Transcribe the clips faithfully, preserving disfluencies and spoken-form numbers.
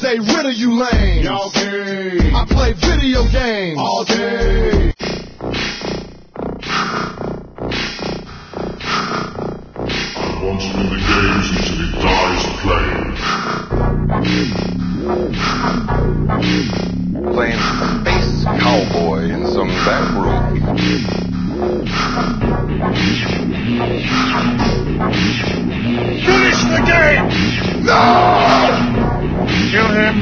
stay rid of you lames. Y'all gay. I play video games. All day. I want him in the games until he dies playing. Playing space cowboy in some back room. Finish the game! No! Kill him!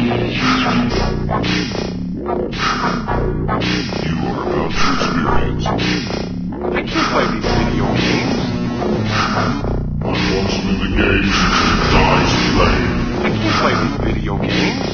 You are about to experience. I can't play these video games. I want him in the games until he dies playing. I can't play these video games.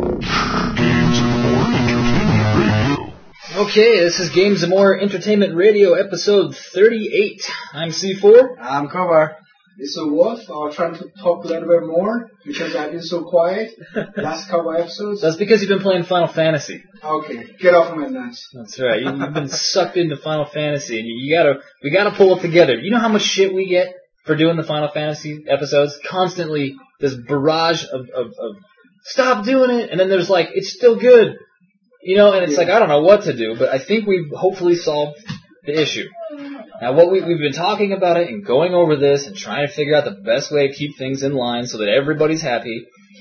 Games and More Entertainment Radio. Okay, this is Games and More Entertainment Radio, episode thirty-eight. I'm C four. I'm Kovar. It's a Wolf. I'll try to talk a little bit more because I've been so quiet last couple episodes. That's because you've been playing Final Fantasy. Okay, get off my nuts. That's right. You, you've been sucked into Final Fantasy, and you, you gotta, we gotta pull it together. You know how much shit we get for doing the Final Fantasy episodes? Constantly, this barrage of, of, of stop doing it, and then there's like, it's still good. You know, and it's yeah. like, I don't know what to do, but I think we've hopefully solved the issue. Now, what we, we've been talking about it and going over this and trying to figure out the best way to keep things in line so that everybody's happy.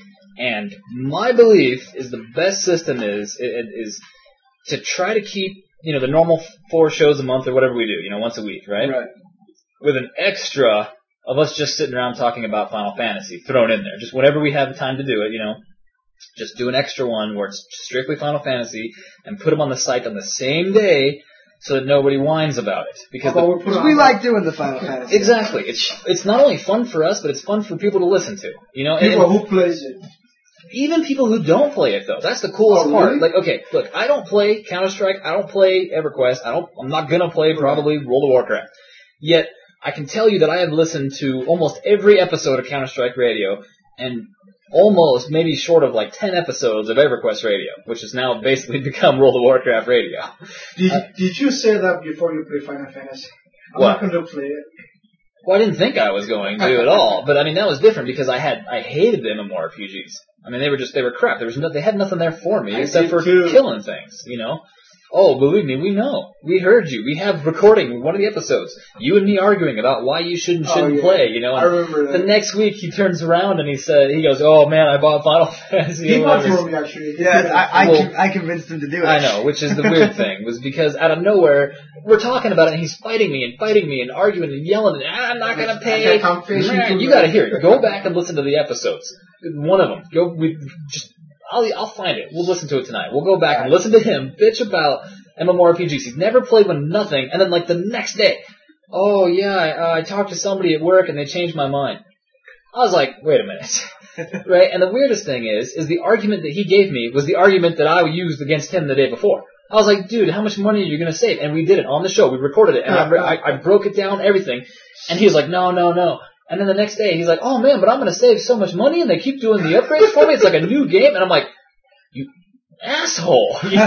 And my belief is the best system is is to try to keep, you know, the normal four shows a month or whatever we do, you know, once a week, right? Right. With an extra of us just sitting around talking about Final Fantasy thrown in there. Just whenever we have the time to do it, you know. Just do an extra one where it's strictly Final Fantasy and put them on the site on the same day so that nobody whines about it. Because the, we like doing the Final Fantasy. Exactly. It's it's not only fun for us, but it's fun for people to listen to. You know, People and, who plays it. even people who don't play it though. That's the coolest Oh, part. really? Like, okay, look, I don't play Counter-Strike, I don't play EverQuest, I don't I'm not gonna play probably World of Warcraft. Yet I can tell you that I have listened to almost every episode of Counter-Strike Radio and almost, maybe short of like ten episodes of EverQuest Radio, which has now basically become World of Warcraft Radio. Did, Uh, did you say that before you play Final Fantasy? I'm What? not going to play it. Well, I didn't think I was going to at all, but I mean that was different because I had I hated the MMORPGs. I mean they were just they were crap. There was no, they had nothing there for me I except did for too. killing things, you know. Oh, believe me, we know. We heard you. We have recording one of the episodes. You and me arguing about why you shouldn't shouldn't oh, yeah. play, you know. I And remember that. the next week he turns around and he said he goes, "Oh man, I bought Final Fantasy." He bought eleven." for me, actually. Yeah, I, I, Well, con- I convinced him to do it. I know, which is the weird thing, was because out of nowhere, we're talking about it, and he's fighting me and fighting me and arguing and yelling, and ah, I'm not going to pay. I can't face you Man, too, you man. got to hear it. Go back and listen to the episodes. One of them. Go, we just, I'll, I'll find it. We'll listen to it tonight. We'll go back and listen to him bitch about MMORPGs. He's never played one, nothing, and then like the next day, oh yeah, I, I talked to somebody at work and they changed my mind. I was like, wait a minute. Right? And the weirdest thing is, is the argument that he gave me was the argument that I used against him the day before. I was like, dude, how much money are you going to save? And we did it on the show. We recorded it. And I, I, I broke it down, everything. And he was like, no, no, no. And then the next day, he's like, oh man, but I'm going to save so much money and they keep doing the upgrades for me. It's like a new game. And I'm like, you asshole. And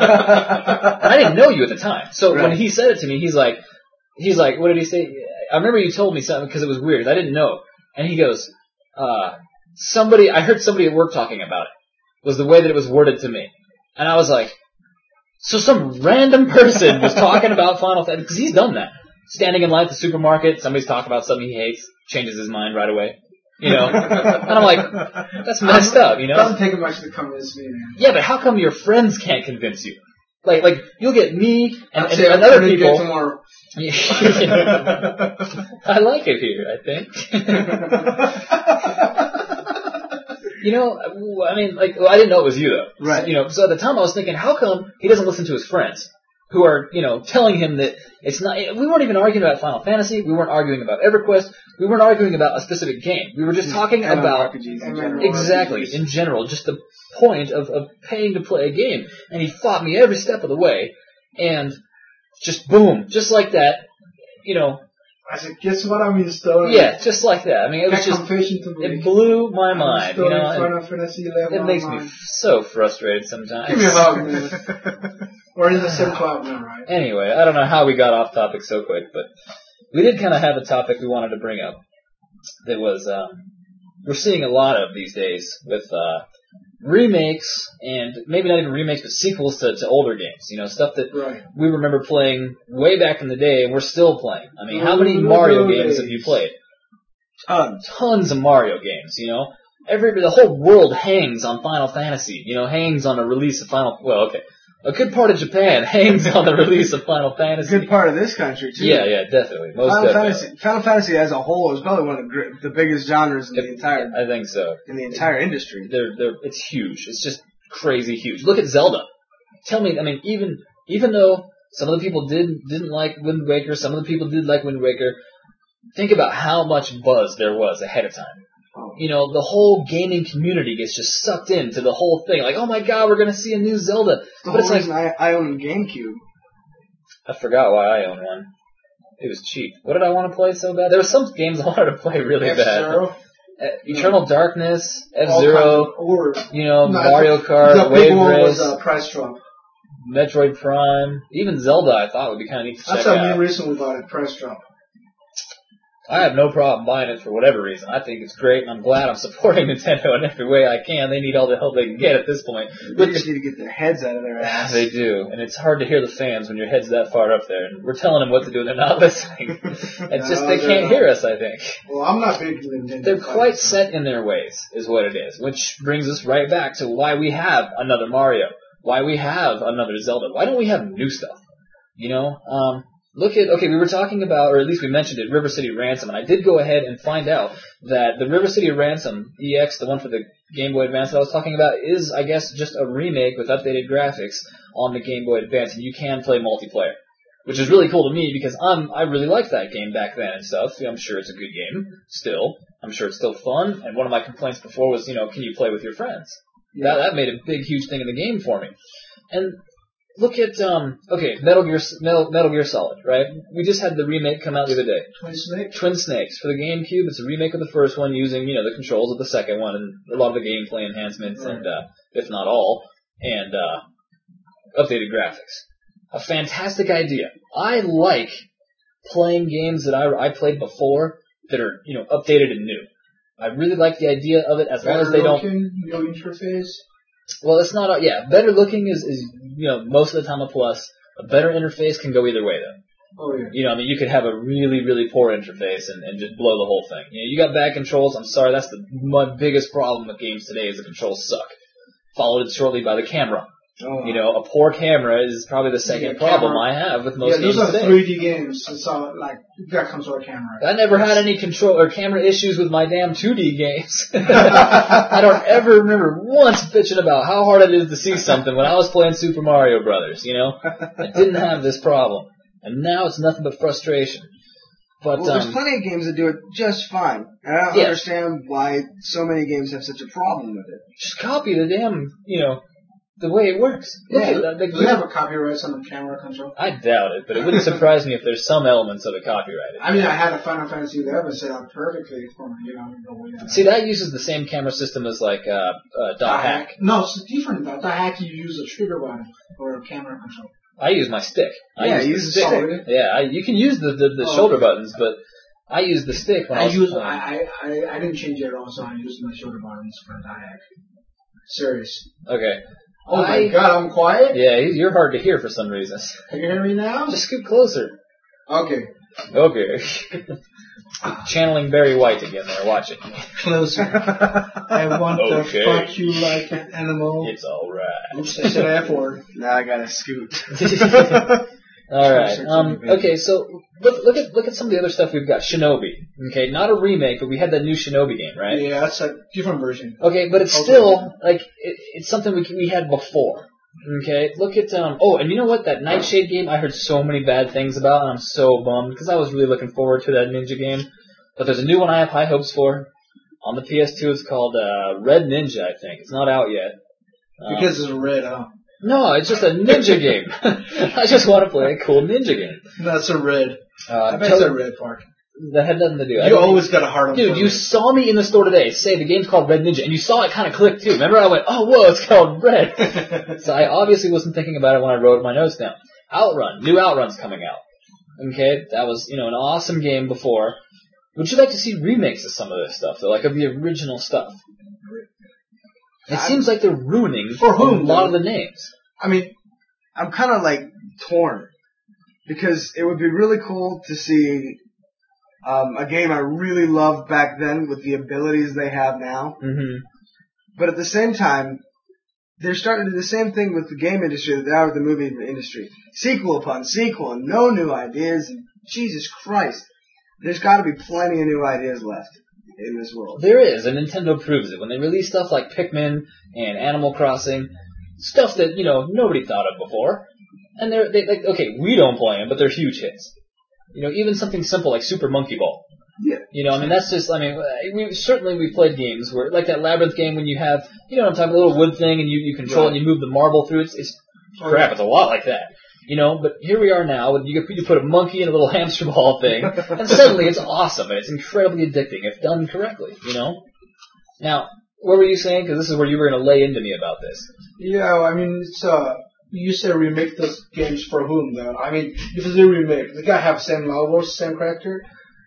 I didn't know you at the time. So Right. when he said it to me, he's like, he's like, what did he say? I remember you told me something because it was weird. I didn't know. And he goes, uh, somebody, I heard somebody at work talking about it, was the way that it was worded to me. And I was like, so some random person was talking about Final Fantasy, because he's done that. Standing in line at the supermarket, somebody's talking about something he hates, changes his mind right away. You know? And I'm like, that's messed up, you know? It doesn't take much to convince me, man. Yeah, but how come your friends can't convince you? Like, like you'll get me and, and, Say, and I'm other gonna get people. tomorrow. I like it here, I think. You know, I mean, like, well, I didn't know it was you, though. Right. So, you know, so at the time I was thinking, how come he doesn't listen to his friends? Who are, you know, telling him that it's not, we weren't even arguing about Final Fantasy, we weren't arguing about EverQuest, we weren't arguing about a specific game. We were just talking about, MMORPGs in general. exactly, in general, just the point of, of paying to play a game. And he fought me every step of the way, and just boom, just like that, you know. I said, guess what I'm installing? Yeah, just like that. I mean, it was That just, confession to make. it blew my I'm mind, you installing know. and Final Fantasy eleven It makes me online. f- so frustrated sometimes. Give me a hug, man. We're in the same club now, right? Anyway, I don't know how we got off topic so quick, but we did kind of have a topic we wanted to bring up that was, um, we're seeing a lot of these days with, uh, remakes, and maybe not even remakes, but sequels to, to older games. You know, stuff that Right. we remember playing way back in the day, and we're still playing. I mean, how many Mario games have you played? Tons. Tons of Mario games, you know? Every, the whole world hangs on Final Fantasy, you know, hangs on the release of Final, well, okay. A good part of Japan hangs on the release of Final A Fantasy. good part of this country, too. Yeah, yeah, definitely. Most Final definitely. Fantasy, Final Fantasy as a whole is probably one of the, gr- the biggest genres in the entire I think so. in the entire industry. They're, they're, it's huge. It's just crazy huge. Look at Zelda. Tell me, I mean, even, even though some of the people did, didn't like Wind Waker, some of the people did like Wind Waker, think about how much buzz there was ahead of time. You know, the whole gaming community gets just sucked into the whole thing. Like, oh my god, we're going to see a new Zelda. The But whole it's like, reason I, I own a GameCube. I forgot why I own one. It was cheap. What did I want to play so bad? There were some games I wanted to play really bad. F-Zero. Uh, Eternal Darkness, All F-Zero, kinds of- Or you know, No, Mario the- Kart, the big Wave one Race, was uh, Price Drop. Metroid Prime, even Zelda I thought would be kind of neat to That's check the main out. reason we bought it. Price Drop. I have no problem buying it for whatever reason. I think it's great, and I'm glad I'm supporting Nintendo in every way I can. They need all the help they can get at this point. They But just need to get their heads out of their ass. they do, and it's hard to hear the fans when your head's that far up there. And we're telling them what to do, and they're not listening. It's just No, they they're can't not. hear us, I think. Well, I'm not big Nintendo. They're fan. quite set in their ways, is what it is. Which brings us right back to why we have another Mario. Why we have another Zelda. Why don't we have new stuff? You know? Um, look at, okay, we were talking about, or at least we mentioned it, River City Ransom, and I did go ahead and find out that the River City Ransom E X, the one for the Game Boy Advance that I was talking about, is, I guess, just a remake with updated graphics on the Game Boy Advance, and you can play multiplayer. Which is really cool to me because I'm, I really liked that game back then and stuff. I'm sure it's a good game, still. I'm sure it's still fun, and one of my complaints before was, you know, can you play with your friends? That, that made a big, huge thing in the game for me. And look at, um, okay, Metal Gear, Metal, Metal Gear Solid, right? We just had the remake come out the other day. Twin Snake. Twin Snakes. For the GameCube, it's a remake of the first one using, you know, the controls of the second one and a lot of the gameplay enhancements and, uh, if not all, and, uh, updated graphics. A fantastic idea. I like playing games that I, I played before that are, you know, updated and new. I really like the idea of it as long as they don't... Looking, no interface. Well, it's not... A, yeah, better looking is, is, you know, most of the time a plus. A better interface can go either way, though. Oh, yeah. You know, I mean, you could have a really, really poor interface and, and just blow the whole thing. You know, you got bad controls. I'm sorry, that's the my biggest problem with games today is the controls suck. Followed shortly by the camera. Oh. You know, a poor camera is probably the second Yeah, problem camera. I have with most Yeah, those games are today. three D games. It's all, like, that comes with a camera. I never had any control or camera issues with my damn two D games. I don't ever remember once bitching about how hard it is to see something when I was playing Super Mario Brothers, you know? I didn't have this problem. And now it's nothing but frustration. But, Well, there's um, plenty of games that do it just fine. And I don't Yeah. understand why so many games have such a problem with it. just copy the damn, you know, the way it works. Look Yeah. at that. Do they have a copyright on the camera control? I doubt it, but it wouldn't surprise me if there's some elements of it copyrighted. I mean, I had a Final Fantasy eleven set up perfectly for, you know, the way that See, that uses the same camera system as, like, uh, uh, Dot Hack. No, it's different. Dot Hack, you use a trigger button for camera control. I use my stick. I Yeah, use you the use the stick. stick. Oh, really? Yeah, I, you can use the, the, the Oh, shoulder okay. buttons, but I use the stick when I, I was use, playing. I, I, I, I didn't change it at all, so I used my shoulder buttons for Dot Hack. Serious. Okay. Oh my I- god, I'm quiet? Yeah, you're hard to hear for some reason. Can you hear me now? Just scoot closer. Okay. Okay. Channeling Barry White again there, watch it. Closer. I want Okay. to fuck you like an animal. It's alright. Oops, I said F word. Now I gotta scoot. Alright. Um, okay, so look, look at look at some of the other stuff we've got. Shinobi. Okay, not a remake, but we had that new Shinobi game, right? Yeah, that's a different version. Okay, but it's Okay. still like it, it's something we we had before. Okay, look at um. Oh, and you know what? That Nightshade game, I heard so many bad things about, and I'm so bummed because I was really looking forward to that ninja game. But there's a new one I have high hopes for on the P S two. It's called uh, Red Ninja, I think. It's not out yet. Um, Because it's red, huh? no, it's just a ninja game. I just want to play a cool ninja game. That's a red. Uh, I bet tell- it's a red part. That had nothing to do. I You don't always got a heart on Dude, fire. you saw me in the store today say the game's called Red Ninja, and you saw it kind of click too. Remember, I went, oh, whoa, it's called Red. So I obviously wasn't thinking about it when I wrote my notes down. Outrun. New Outrun's coming out. Okay, that was, you know, an awesome game before. Would you like to see remakes of some of this stuff, though, like of the original stuff? It seems like they're ruining For whom, a lot though? of the names. I mean, I'm kind of like torn because it would be really cool to see um, a game I really loved back then with the abilities they have now. Mm-hmm. But at the same time, they're starting to do the same thing with the game industry that they are with the movie industry. Sequel upon sequel and no new ideas. And Jesus Christ, there's got to be plenty of new ideas left in this world. There is, and Nintendo proves it. When they release stuff like Pikmin and Animal Crossing, stuff that, you know, nobody thought of before, and they're, they, like, okay, we don't play them, but they're huge hits. You know, even something simple like Super Monkey Ball. Yeah. You know, I mean, that's just, I mean, we certainly we played games where, like that Labyrinth game when you have, you know, what I'm talking, a little wood thing and you, you control it and you move the marble through. It's, it's crap, it's a lot like that. You know, but here we are now, and you, you put a monkey in a little hamster ball thing, and suddenly it's awesome, and it's incredibly addicting if done correctly, you know? Now, what were you saying? Because this is where you were going to lay into me about this. yeah, I mean, it's, uh, you say remake those games for whom, though? I mean, if it's a remake, they gotta have same levels, same character.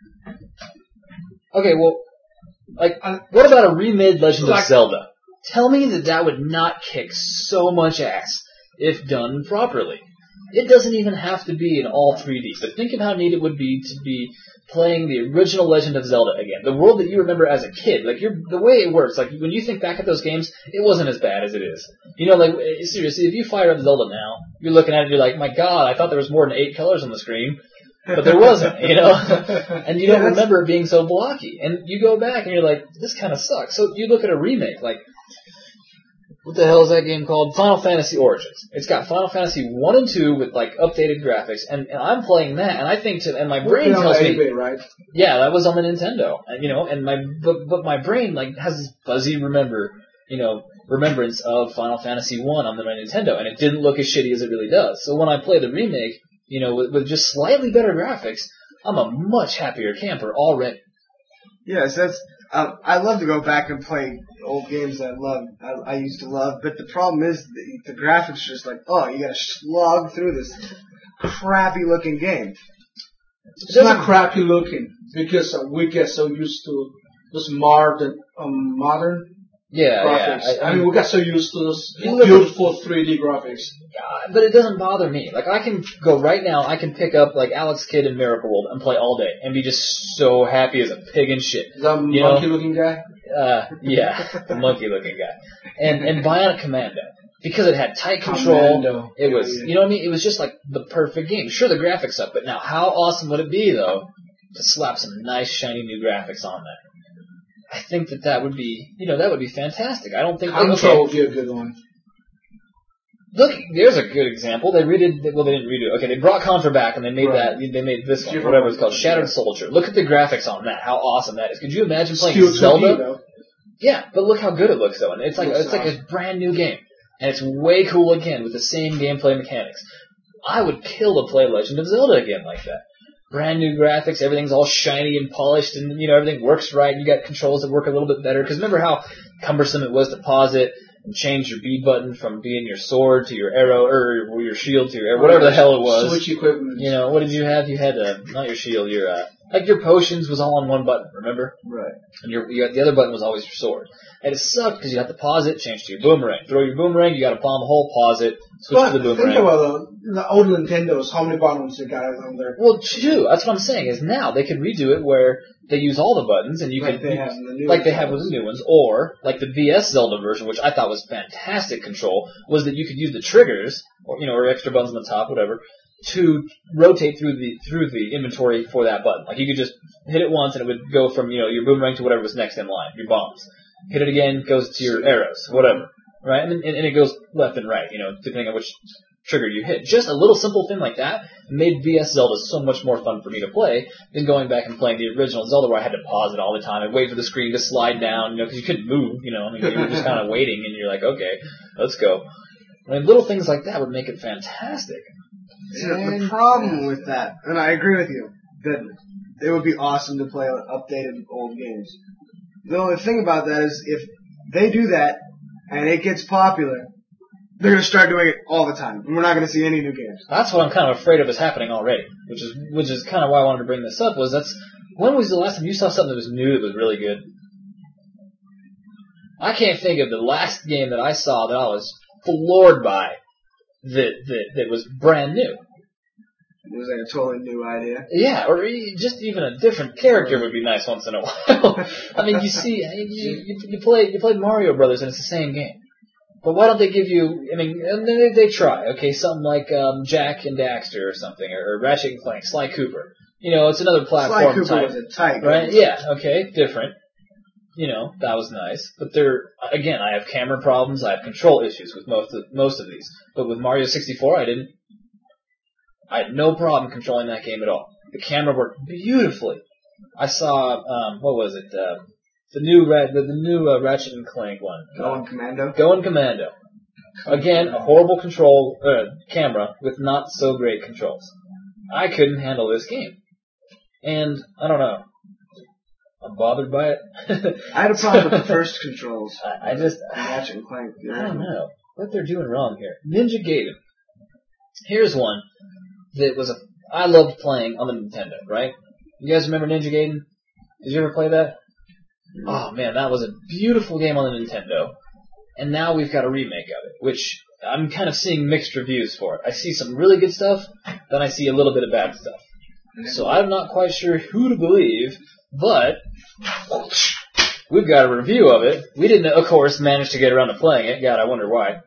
Okay, well, like, what about a remade Legend Like- of Zelda? Tell me that that would not kick so much ass if done properly. It doesn't even have to be in all three D, but think of how neat it would be to be playing the original Legend of Zelda again. The world that you remember as a kid. Like, you're, the way it works, like, when you think back at those games, it wasn't as bad as it is. You know, like, seriously, if you fire up Zelda now, you're looking at it and you're like, my god, I thought there was more than eight colors on the screen. But there wasn't, you know? And you don't Yeah, remember it being so blocky. And you go back and you're like, this kind of sucks. So you look at a remake, like, what the hell is that game called? Final Fantasy Origins. It's got Final Fantasy one and two with, like, updated graphics. And, and I'm playing that, and I think to, and my brain Working on tells me, eight bit, right? yeah, that was on the Nintendo. And, you know, and my, but, but my brain, like, has this fuzzy remember, you know, remembrance of Final Fantasy one on the my Nintendo. And it didn't look as shitty as it really does. So when I play the remake, you know, with, with just slightly better graphics, I'm a much happier camper already. Yes, that's. Um, I love to go back and play old games that I love. I, I used to love, but the problem is the, the graphics are just like, oh, you got to slog through this crappy looking game. It's not crappy looking because uh, we get so used to those modern, um, modern Yeah, graphics. yeah. I, mean, we got so used to those You look at- beautiful three D graphics. Uh, but it doesn't bother me. Like, I can go right now, I can pick up, like, Alex Kidd in Miracle World and play all day and be just so happy as a pig and shit. Is that You know? monkey looking guy? Uh, yeah, the monkey-looking guy. And, and Bionic Commando. Because it had tight control, Commando. it was, Yeah, yeah. you know what I mean? It was just like the perfect game. Sure, the graphics suck, but now how awesome would it be, though, to slap some nice, shiny new graphics on that? I think that that would be, you know, that would be fantastic. I don't think... Control okay, would be a good one. look, there's a good example. They redid, well, they didn't redo it. Okay, they brought Contra back and they made Right. that, they made this one, Different whatever it's one. called, Shattered Soldier. Look at the graphics on that, how awesome that is. Could you imagine playing Still two D, Zelda? though. Yeah, but look how good it looks though. And it's like Looks it's like a awesome. brand new game. And it's way cool again with the same gameplay mechanics. I would kill to play Legend of Zelda again like that. Brand new graphics, everything's all shiny and polished, and you know everything works right. You got controls that work a little bit better. Because remember how cumbersome it was to pause it and change your B button from being your sword to your arrow, or your shield to your arrow, whatever the hell it was. Switch equipment. You know, what did you have? You had uh, not your shield, your uh, like your potions was all on one button. Remember? Right. And your, you got, the other button was always your sword. And it sucked because you had to pause it, change to your boomerang. Throw your boomerang, you got to palm a hole, pause it, switch But to the think boomerang. about the, the old Nintendos, how many buttons you got on there? Well, true. That's what I'm saying. Is now they could redo it where they use all the buttons, and you Like can they have in the new like they have ones. with the new ones, or like the V S Zelda version, which I thought was fantastic control, was that you could use the triggers, or you know, or extra buttons on the top, whatever, to rotate through the through the inventory for that button. Like you could just hit it once, and it would go from you know your boomerang to whatever was next in line, your bombs. Hit it again, goes to your arrows, whatever, right? And, and, and it goes left and right, you know, depending on which trigger you hit. Just a little simple thing like that made V S Zelda so much more fun for me to play than going back and playing the original Zelda where I had to pause it all the time and wait for the screen to slide down, you know, because you couldn't move, you know, I mean, you were just kind of waiting, and you're like, okay, let's go. I mean, little things like that would make it fantastic. See, the, the problem with that, and I agree with you, that it would be awesome to play updated old games. The only thing about that is if they do that and it gets popular, they're going to start doing it all the time, and we're not going to see any new games. That's what I'm kind of afraid of is happening already, which is which is kind of why I wanted to bring this up. Was that's when was the last time you saw something that was new that was really good? I can't think of the last game that I saw that I was floored by that that, that was brand new. It was like a totally new idea. Yeah, or e- just even a different character would be nice once in a while. I mean, you see, you, you, you play you play Mario Brothers and it's the same game. But why don't they give you, I mean, and they, they try, okay, something like um, Jack and Daxter or something, or, or Ratchet and Clank, Sly Cooper. You know, it's another platform Sly Cooper type. was a tight game. Right? Yeah, okay, different. You know, that was nice. But they're, again, I have camera problems, I have control issues with most of, most of these. But with Mario sixty-four, I didn't. I had no problem controlling that game at all. The camera worked beautifully. I saw, um, what was it, uh, the new Red, the, the new uh, Ratchet and Clank one. Going Commando? Going Commando. Again, a horrible control, uh, camera with not so great controls. I couldn't handle this game. And, I don't know. I'm bothered by it. I had a problem with the first controls. I, I just, Ratchet and Clank. I don't know what they're doing wrong here. Ninja Gaiden. Here's one that was a, I loved playing on the Nintendo, right? You guys remember Ninja Gaiden? Did you ever play that? Oh man, that was a beautiful game on the Nintendo. And now we've got a remake of it, which I'm kind of seeing mixed reviews for it. I see some really good stuff, then I see a little bit of bad stuff. So I'm not quite sure who to believe, but we've got a review of it. We didn't, of course, manage to get around to playing it. God, I wonder why.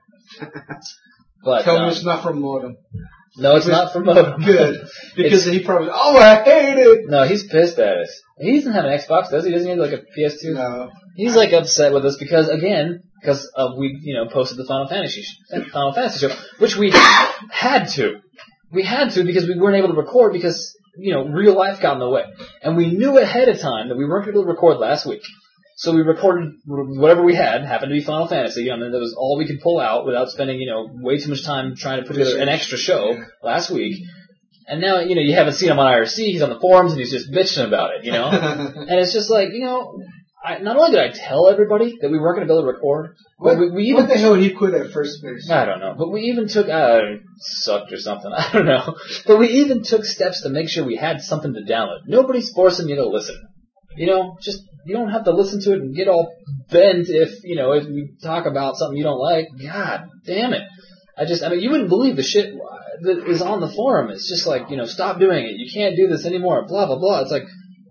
But Tell um, me it's not from Modem. no, it's not from Modem. Good. Because It's- he probably, oh, I hate it! No, he's pissed at us. He doesn't have an Xbox, does he? Doesn't he have like a P S two? No. He's like upset with us because, again, because uh, we, you know, posted the Final Fantasy, Final Fantasy show, which we had to. We had to because we weren't able to record because, you know, real life got in the way. And we knew ahead of time that we weren't able to record last week. So we recorded whatever we had, happened to be Final Fantasy, I mean, that was all we could pull out without spending, you know, way too much time trying to put together an extra show last week. And now, you know, you haven't seen him on I R C, he's on the forums, and he's just bitching about it, you know? And it's just like, you know, I, not only did I tell everybody that we weren't going to be able to record, but What, we, we even... what the hell he quit at first base? I don't know, but we even took, uh, sucked or something, I don't know. But we even took steps to make sure we had something to download. Nobody's forcing you to listen. You know, just, you don't have to listen to it and get all bent if, you know, if we talk about something you don't like. God damn it. I just, I mean, you wouldn't believe the shit that is on the forum. It's just like, you know, stop doing it. You can't do this anymore, blah, blah, blah. It's like,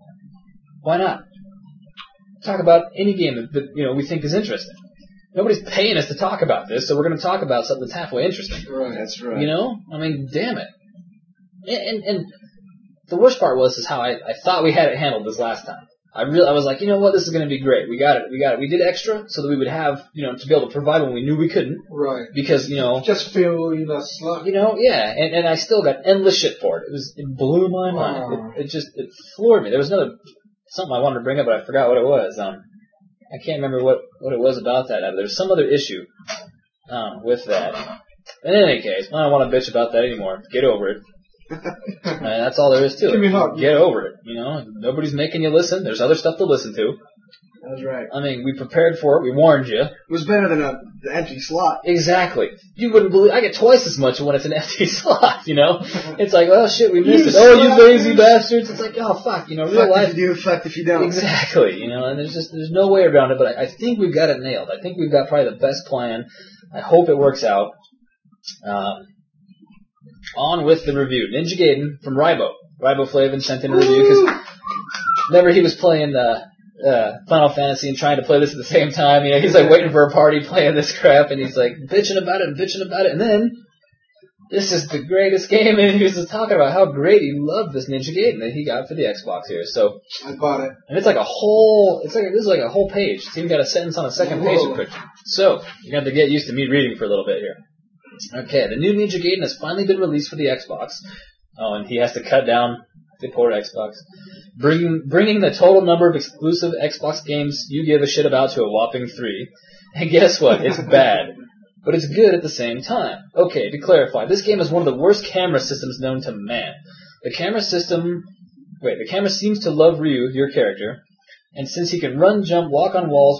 why not? Talk about any game that, that you know, we think is interesting. Nobody's paying us to talk about this, so we're going to talk about something that's halfway interesting. Right, that's right. You know? I mean, damn it. And, and, and the worst part was is how I, I thought we had it handled this last time. I really, I was like, you know what, this is going to be great. We got it, we got it. We did extra so that we would have, you know, to be able to provide when we knew we couldn't. Right. Because, you know, Just feel, you know, slug. you know, yeah, and, and I still got endless shit for it. It was, it blew my mind. Wow. It, it just, it floored me. There was another, something I wanted to bring up, but I forgot what it was. Um, I can't remember what, what it was about that. There was some other issue, um, with that. In any case, I don't want to bitch about that anymore. Get over it. And that's all there is to it. Give me a hug. Get over it. You know, nobody's making you listen. There's other stuff to listen to. That's right. I mean, we prepared for it. We warned you. It was better than a the empty slot. Exactly. You wouldn't believe. I get twice as much when it's an empty slot. You know, it's like, oh shit, we missed You it. Oh, you suck, lazy dude. bastards. It's like, oh fuck. You know, real Fucked life. if you do, fucked if you don't. Exactly. You know, and there's just there's no way around it. But I, I think we've got it nailed. I think we've got probably the best plan. I hope it works out. Um, on with the review. Ninja Gaiden from Rybo. Riboflavin sent in a review because whenever he was playing uh, uh, Final Fantasy and trying to play this at the same time, you know, he's like waiting for a party playing this crap, and he's like bitching about it and bitching about it, and then this is the greatest game, and he was just talking about how great he loved this Ninja Gaiden that he got for the Xbox here. So, I bought it. and it's like a whole, it's like this is like a whole page. It's even got a sentence on a second page Whoa. of quick. So you're going to have to get used to me reading for a little bit here. Okay, the new Ninja Gaiden has finally been released for the Xbox. Oh, and he has to cut down the poor Xbox. Bringing, bringing the total number of exclusive Xbox games you give a shit about to a whopping three. And guess what? It's bad. But it's good at the same time. Okay, to clarify, this game is one of the worst camera systems known to man. The camera system... Wait, the camera seems to love Ryu, your character, and since he can run, jump, walk on walls,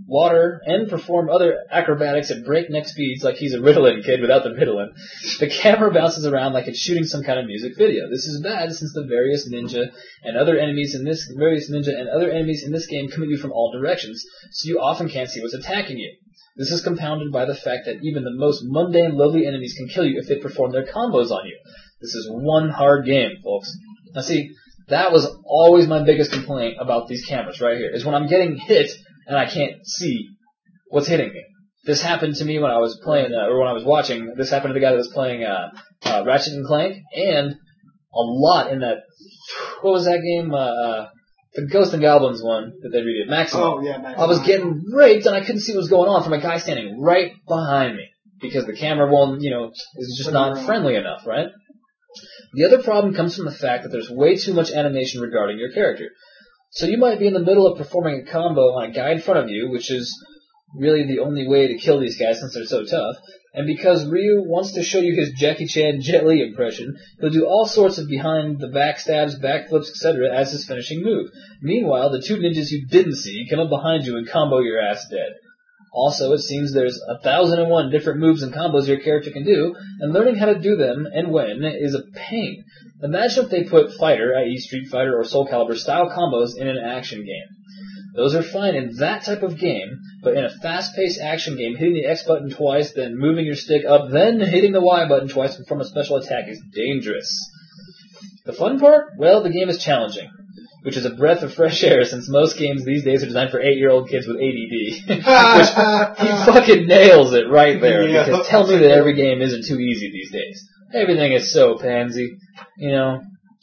water, and perform other acrobatics at breakneck speeds like he's a Ritalin kid without the Ritalin. The camera bounces around like it's shooting some kind of music video. This is bad since the various ninja and other enemies in this various ninja and other enemies in this game come at you from all directions, so you often can't see what's attacking you. This is compounded by the fact that even the most mundane, lovely enemies can kill you if they perform their combos on you. This is one hard game, folks. Now see, that was always my biggest complaint about these cameras right here, is when I'm getting hit and I can't see what's hitting me. This happened to me when I was playing, uh, or when I was watching, this happened to the guy that was playing uh, uh, Ratchet and Clank, and a lot in that, what was that game? Uh, uh, the Ghost and Goblins one that they redid, Maximum. Oh, yeah, Maximum. I was getting raped and I couldn't see what was going on from a guy standing right behind me, because the camera won't, you know, is just not friendly enough, right? The other problem comes from the fact that there's way too much animation regarding your character. So you might be in the middle of performing a combo on a guy in front of you, which is really the only way to kill these guys since they're so tough, and because Ryu wants to show you his Jackie Chan Jet Li impression, he'll do all sorts of behind the backstabs, backflips, et cetera as his finishing move. Meanwhile, the two ninjas you didn't see come up behind you and combo your ass dead. Also, it seems there's a thousand and one different moves and combos your character can do, and learning how to do them and when is a pain. Imagine if they put fighter, that is. Street Fighter or Soul Calibur style combos in an action game. Those are fine in that type of game, but in a fast-paced action game, hitting the X button twice, then moving your stick up, then hitting the Y button twice to perform a special attack is dangerous. The fun part? Well, the game is challenging, which is a breath of fresh air since most games these days are designed for eight-year-old kids with A D D. Which, he fucking nails it right there, Yeah. because tell me that every game isn't too easy these days. Everything is so pansy, you know.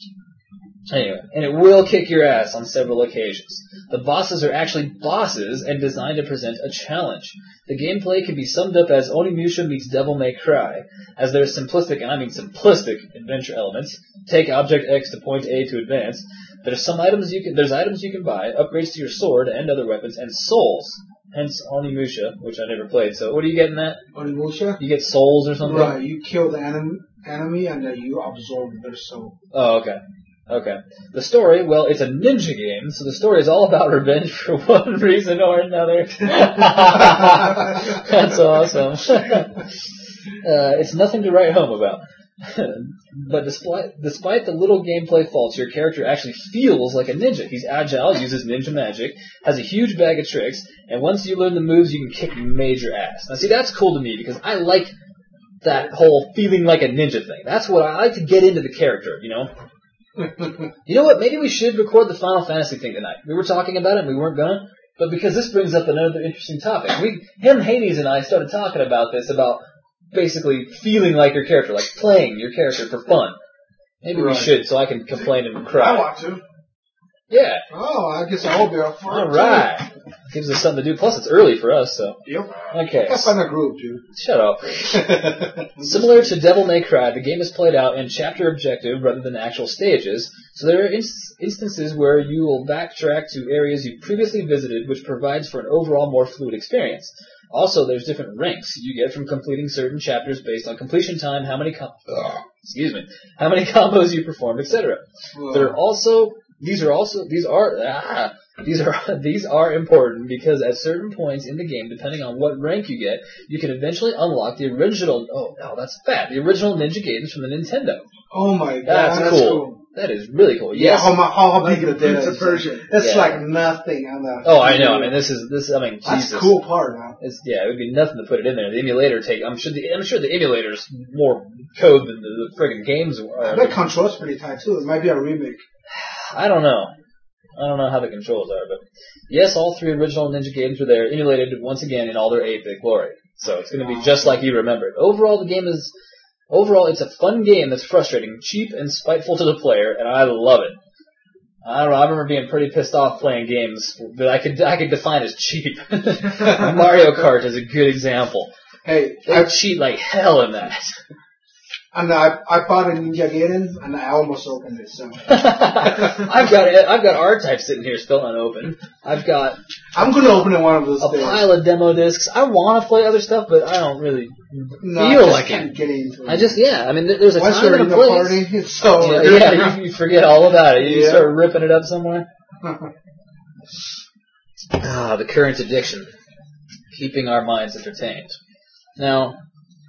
Anyway, and it will kick your ass on several occasions. The bosses are actually bosses and designed to present a challenge. The gameplay can be summed up as Onimusha meets Devil May Cry, as there are simplistic, and I mean simplistic, adventure elements. Take object X to point A to advance. There's some items you can, there's items you can buy, upgrades to your sword and other weapons, and souls. Hence Onimusha, which I never played. So what are you getting at? Onimusha? You get souls or something? Right, you kill the enemy, enemy and then you absorb their soul. Oh, okay. Okay. The story, well, it's a ninja game, so the story is all about revenge for one reason or another. That's awesome. uh, it's nothing to write home about. But despite, despite the little gameplay faults, your character actually feels like a ninja. He's agile, uses ninja magic, has a huge bag of tricks, and once you learn the moves, you can kick major ass. Now, see, that's cool to me, because I like that whole feeling like a ninja thing. That's what I like to get into the character, you know? You know what? Maybe we should record the Final Fantasy thing tonight. We were talking about it and we weren't gonna, but because this brings up another interesting topic. We, him, Hades, and I started talking about this, about basically feeling like your character, like playing your character for fun. Maybe Right. we should, so I can complain and cry. I want to. Yeah. Oh, I guess I'll be up for it. All right. Gives us something to do. Plus, it's early for us, so. Yep. Okay. Let's find a group, dude. Shut up. Similar to Devil May Cry, the game is played out in chapter objective rather than actual stages, so there are inst- instances where you will backtrack to areas you previously visited, which provides for an overall more fluid experience. Also, there's different ranks you get from completing certain chapters based on completion time, how many com- Ugh, excuse me, how many combos you performed, et cetera. There are also these are also these are ah, these are these are important because at certain points in the game, depending on what rank you get, you can eventually unlock the original. Oh no, that's fat. The original Ninja Gaiden from the Nintendo. Oh my god, That's, that's, cool. cool. That is really cool. Yeah, Yes. how, mu- how Like big the the data Prince of is. Persia. That's Yeah. like nothing on the. Oh, I know. I mean, this is this. I mean, That's Jesus. the cool part, man. It's, yeah, it would be nothing to put it in there. The emulator take. I'm sure the I'm sure the emulator's more code than the, the friggin' games are. That control's pretty tight too. It might be a remake. I don't know. I don't know how the controls are, but yes, all three original Ninja Gaidens were there, emulated once again in all their eight-bit glory. So it's going to be just like you remembered. Overall, the game is overall it's a fun game that's frustrating, cheap, and spiteful to the player, and I love it. I don't know. I remember being pretty pissed off playing games that I could I could define as cheap. Mario Kart is a good example. Hey, They I, cheat like hell in that. and I, I bought a Ninja Gaiden and I almost opened it. So I've got I've got R-Type sitting here still unopened. I've got I'm gonna open it one of those a days. pile of demo discs. I want to play other stuff, but I don't really no, I feel just like can't it. get into it. I just yeah. I mean, th- there's a Once time you're and in a the place. party, it's so Yeah, yeah, you, you forget all about it. You Yeah. start ripping it up somewhere. Ah, the current addiction. keeping our minds entertained. Now,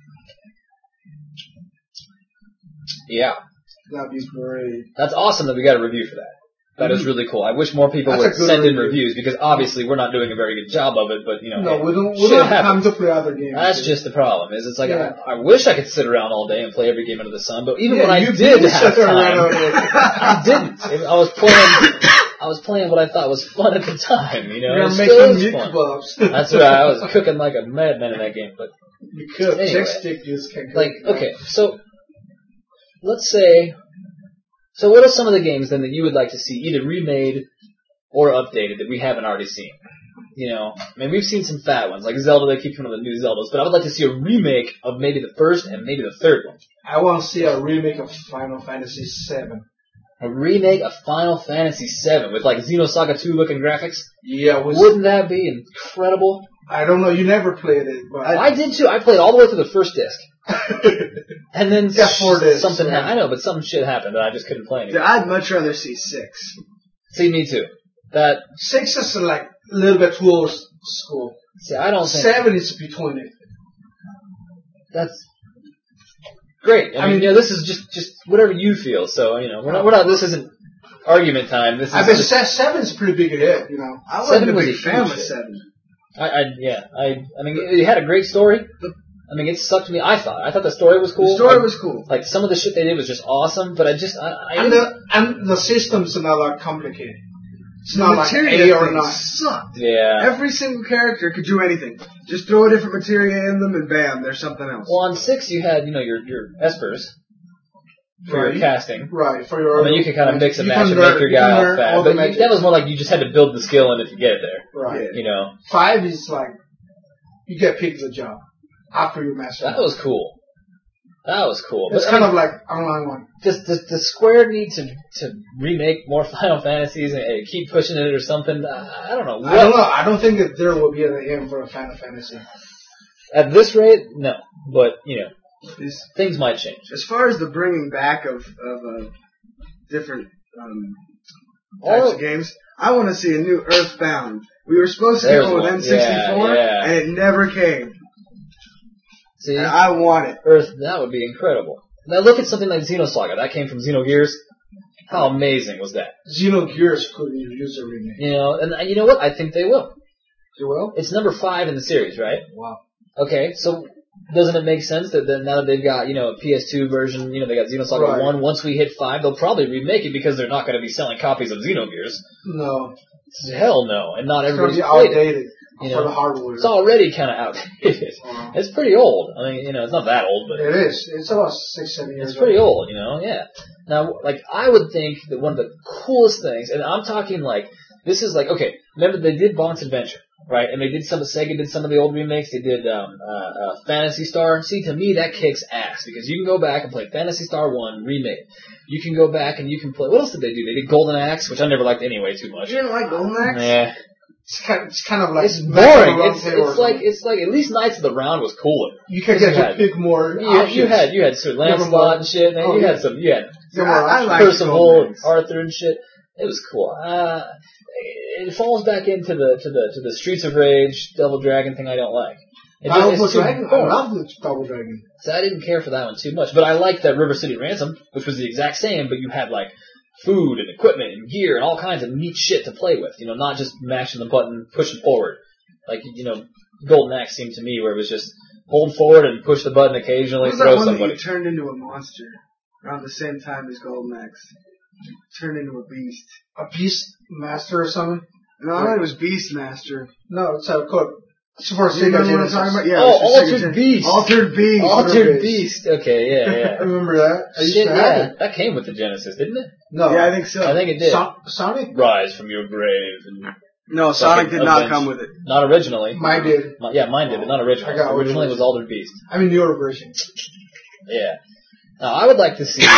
yeah, That'd be great. that's awesome that we got a review for that. That is really cool. I wish more people That's would a good send in review. reviews because obviously we're not doing a very good job of it. But you know, No, hey, we don't. We shit don't have happens. time to play other games. That's dude. just the problem. Is it's like Yeah. I, I wish I could sit around all day and play every game under the sun. But even Yeah, when I you did did have sit around time, all day. I didn't. I was playing. I was playing what I thought was fun at the time. You know, You're it still making is meat fun. kebabs. That's right. I was cooking like a madman in that game. But You could. Anyway. Check stick just can like, okay, so let's say. So what are some of the games then that you would like to see either remade or updated that we haven't already seen? You know, I mean, we've seen some fat ones, like Zelda, they keep coming with the new Zeldas, but I would like to see a remake of maybe the first and maybe the third one. I want to see a remake of Final Fantasy seven. A remake of Final Fantasy seven with like Xenosaga two looking graphics? Yeah, was, Wouldn't that be incredible? I don't know. You never played it, but I did too. I played all the way through the first disc. And then Yeah, four discs, something right. happened. I know, but something shit happened that I just couldn't play Dude, anymore. I'd much rather see six. See, me too. That, six is like a little bit too old school. see, I don't think... Seven is between it. That's great. I, I mean, mean- you know, this is just, just whatever you feel. So, you know, we're not, we're not, this isn't argument time. This is I bet just, se- seven's a pretty big hit, you know. I wasn't Seven a was big a fan huge of hit. seven. I, I, yeah, I, I mean, it, it had a great story. I mean, it sucked me. I thought, I thought the story was cool. The story Like- was cool. Like, some of the shit they did was just awesome, but I just, I, I And the and the system's not that complicated. It's The not like materia A or thing not. sucked. yeah. Every single character could do anything. Just throw a different materia in them and bam, there's something else. Well, on six, you had, you know, your, your espers for Right. your casting. Right, for your I mean, you could kind of mix and you match can and learn- make your you can guy all learn fat. all the But you, magic. that was more like you just had to build the skill in it to get it there. Right. Yeah. You know, Five is like you get picked the job after you master. that was cool. That was cool. It's But, I kind mean, of like online one. Does, does, does Square need to, to remake more Final Fantasies and, and keep pushing it or something? I, I don't know. I don't know. I don't think that there will be an end for a Final Fantasy. At this rate, no. But, you know, As, things might change. as far as the bringing back of, of uh, different um, All- types of games, I want to see a new Earthbound. We were supposed to There's get one with one. N sixty-four, Yeah, yeah. and it never came. See, And I want it. Earth, that would be incredible. Now look at something like Xenosaga. That came from Xenogears. How amazing was that? Xenogears could use a remake. You know, and uh, you know what? I think they will. You will? It's number five in the series, right? Wow. Okay, so doesn't it make sense that, that now that they've got, you know, a P S two version, you know, they got Xenosaga Right. one, once we hit five, they'll probably remake it because they're not going to be selling copies of Xenogears. No. Hell no, and not It's going to everybody's be played it. outdated You for know, the hardware. It's already kind of outdated. Wow. It's pretty old. I mean, you know, it's not that old, but It is. It's about six, seven years it's pretty old, you know, yeah. Now, like, I would think that one of the coolest things, and I'm talking like, this is like, okay, remember they did Bonk's Adventure, right? And they did some of, Sega did some of the old remakes. They did, um, uh, uh, Phantasy Star. See, to me, that kicks ass, because you can go back and play Phantasy Star one remake. You can go back and you can play, what else did they do? They did Golden Axe, which I never liked anyway too much. You didn't like Golden Axe? Yeah. It's kind of, it's kind of like It's Knights of boring. the Round It's, Table or it's like, something. it's like, at least Knights of the Round was cooler. You can you get to had- pick more You, options. you had, you had Sir Lancelot and shit, man. Oh, you yeah. had some, you had There I- were I options. like Percival Golden and Axe. Arthur and shit. It was cool. Uh, it falls back into the to the to the Streets of Rage Double Dragon thing I don't like. It just- Double it's too Dragon? I boring. love the Double Dragon. So I didn't care for that one too much, but I liked that River City Ransom, which was the exact same, but you had like food and equipment and gear and all kinds of neat shit to play with. You know, not just mashing the button, pushing forward. Like, you know, Golden Axe seemed to me where it was just hold forward and push the button occasionally, What was that throw one somebody. that you turned into a monster around the same time as Golden Axe? Turned into a beast. A Beast Master or something? No, it was Beastmaster. No, it's a code. It's for You Sega know what I'm Genesis. talking about? Yeah, Oh, it was for Sega Altered Gen- Beast. Altered Beast. Altered Beast. Beast. Okay, yeah, I yeah. remember that. I used Shit, to have yeah. it. That came with the Genesis, didn't it? No. Yeah, I think so. I think it did. So- Sonic? Rise from your grave. And No, Sonic did not Avenge. come with it. not originally. Mine did. Mi- Yeah, mine did, but not originally. I got Originally it original. was Altered Beast. I mean, newer version. Yeah. Now, I would like to see...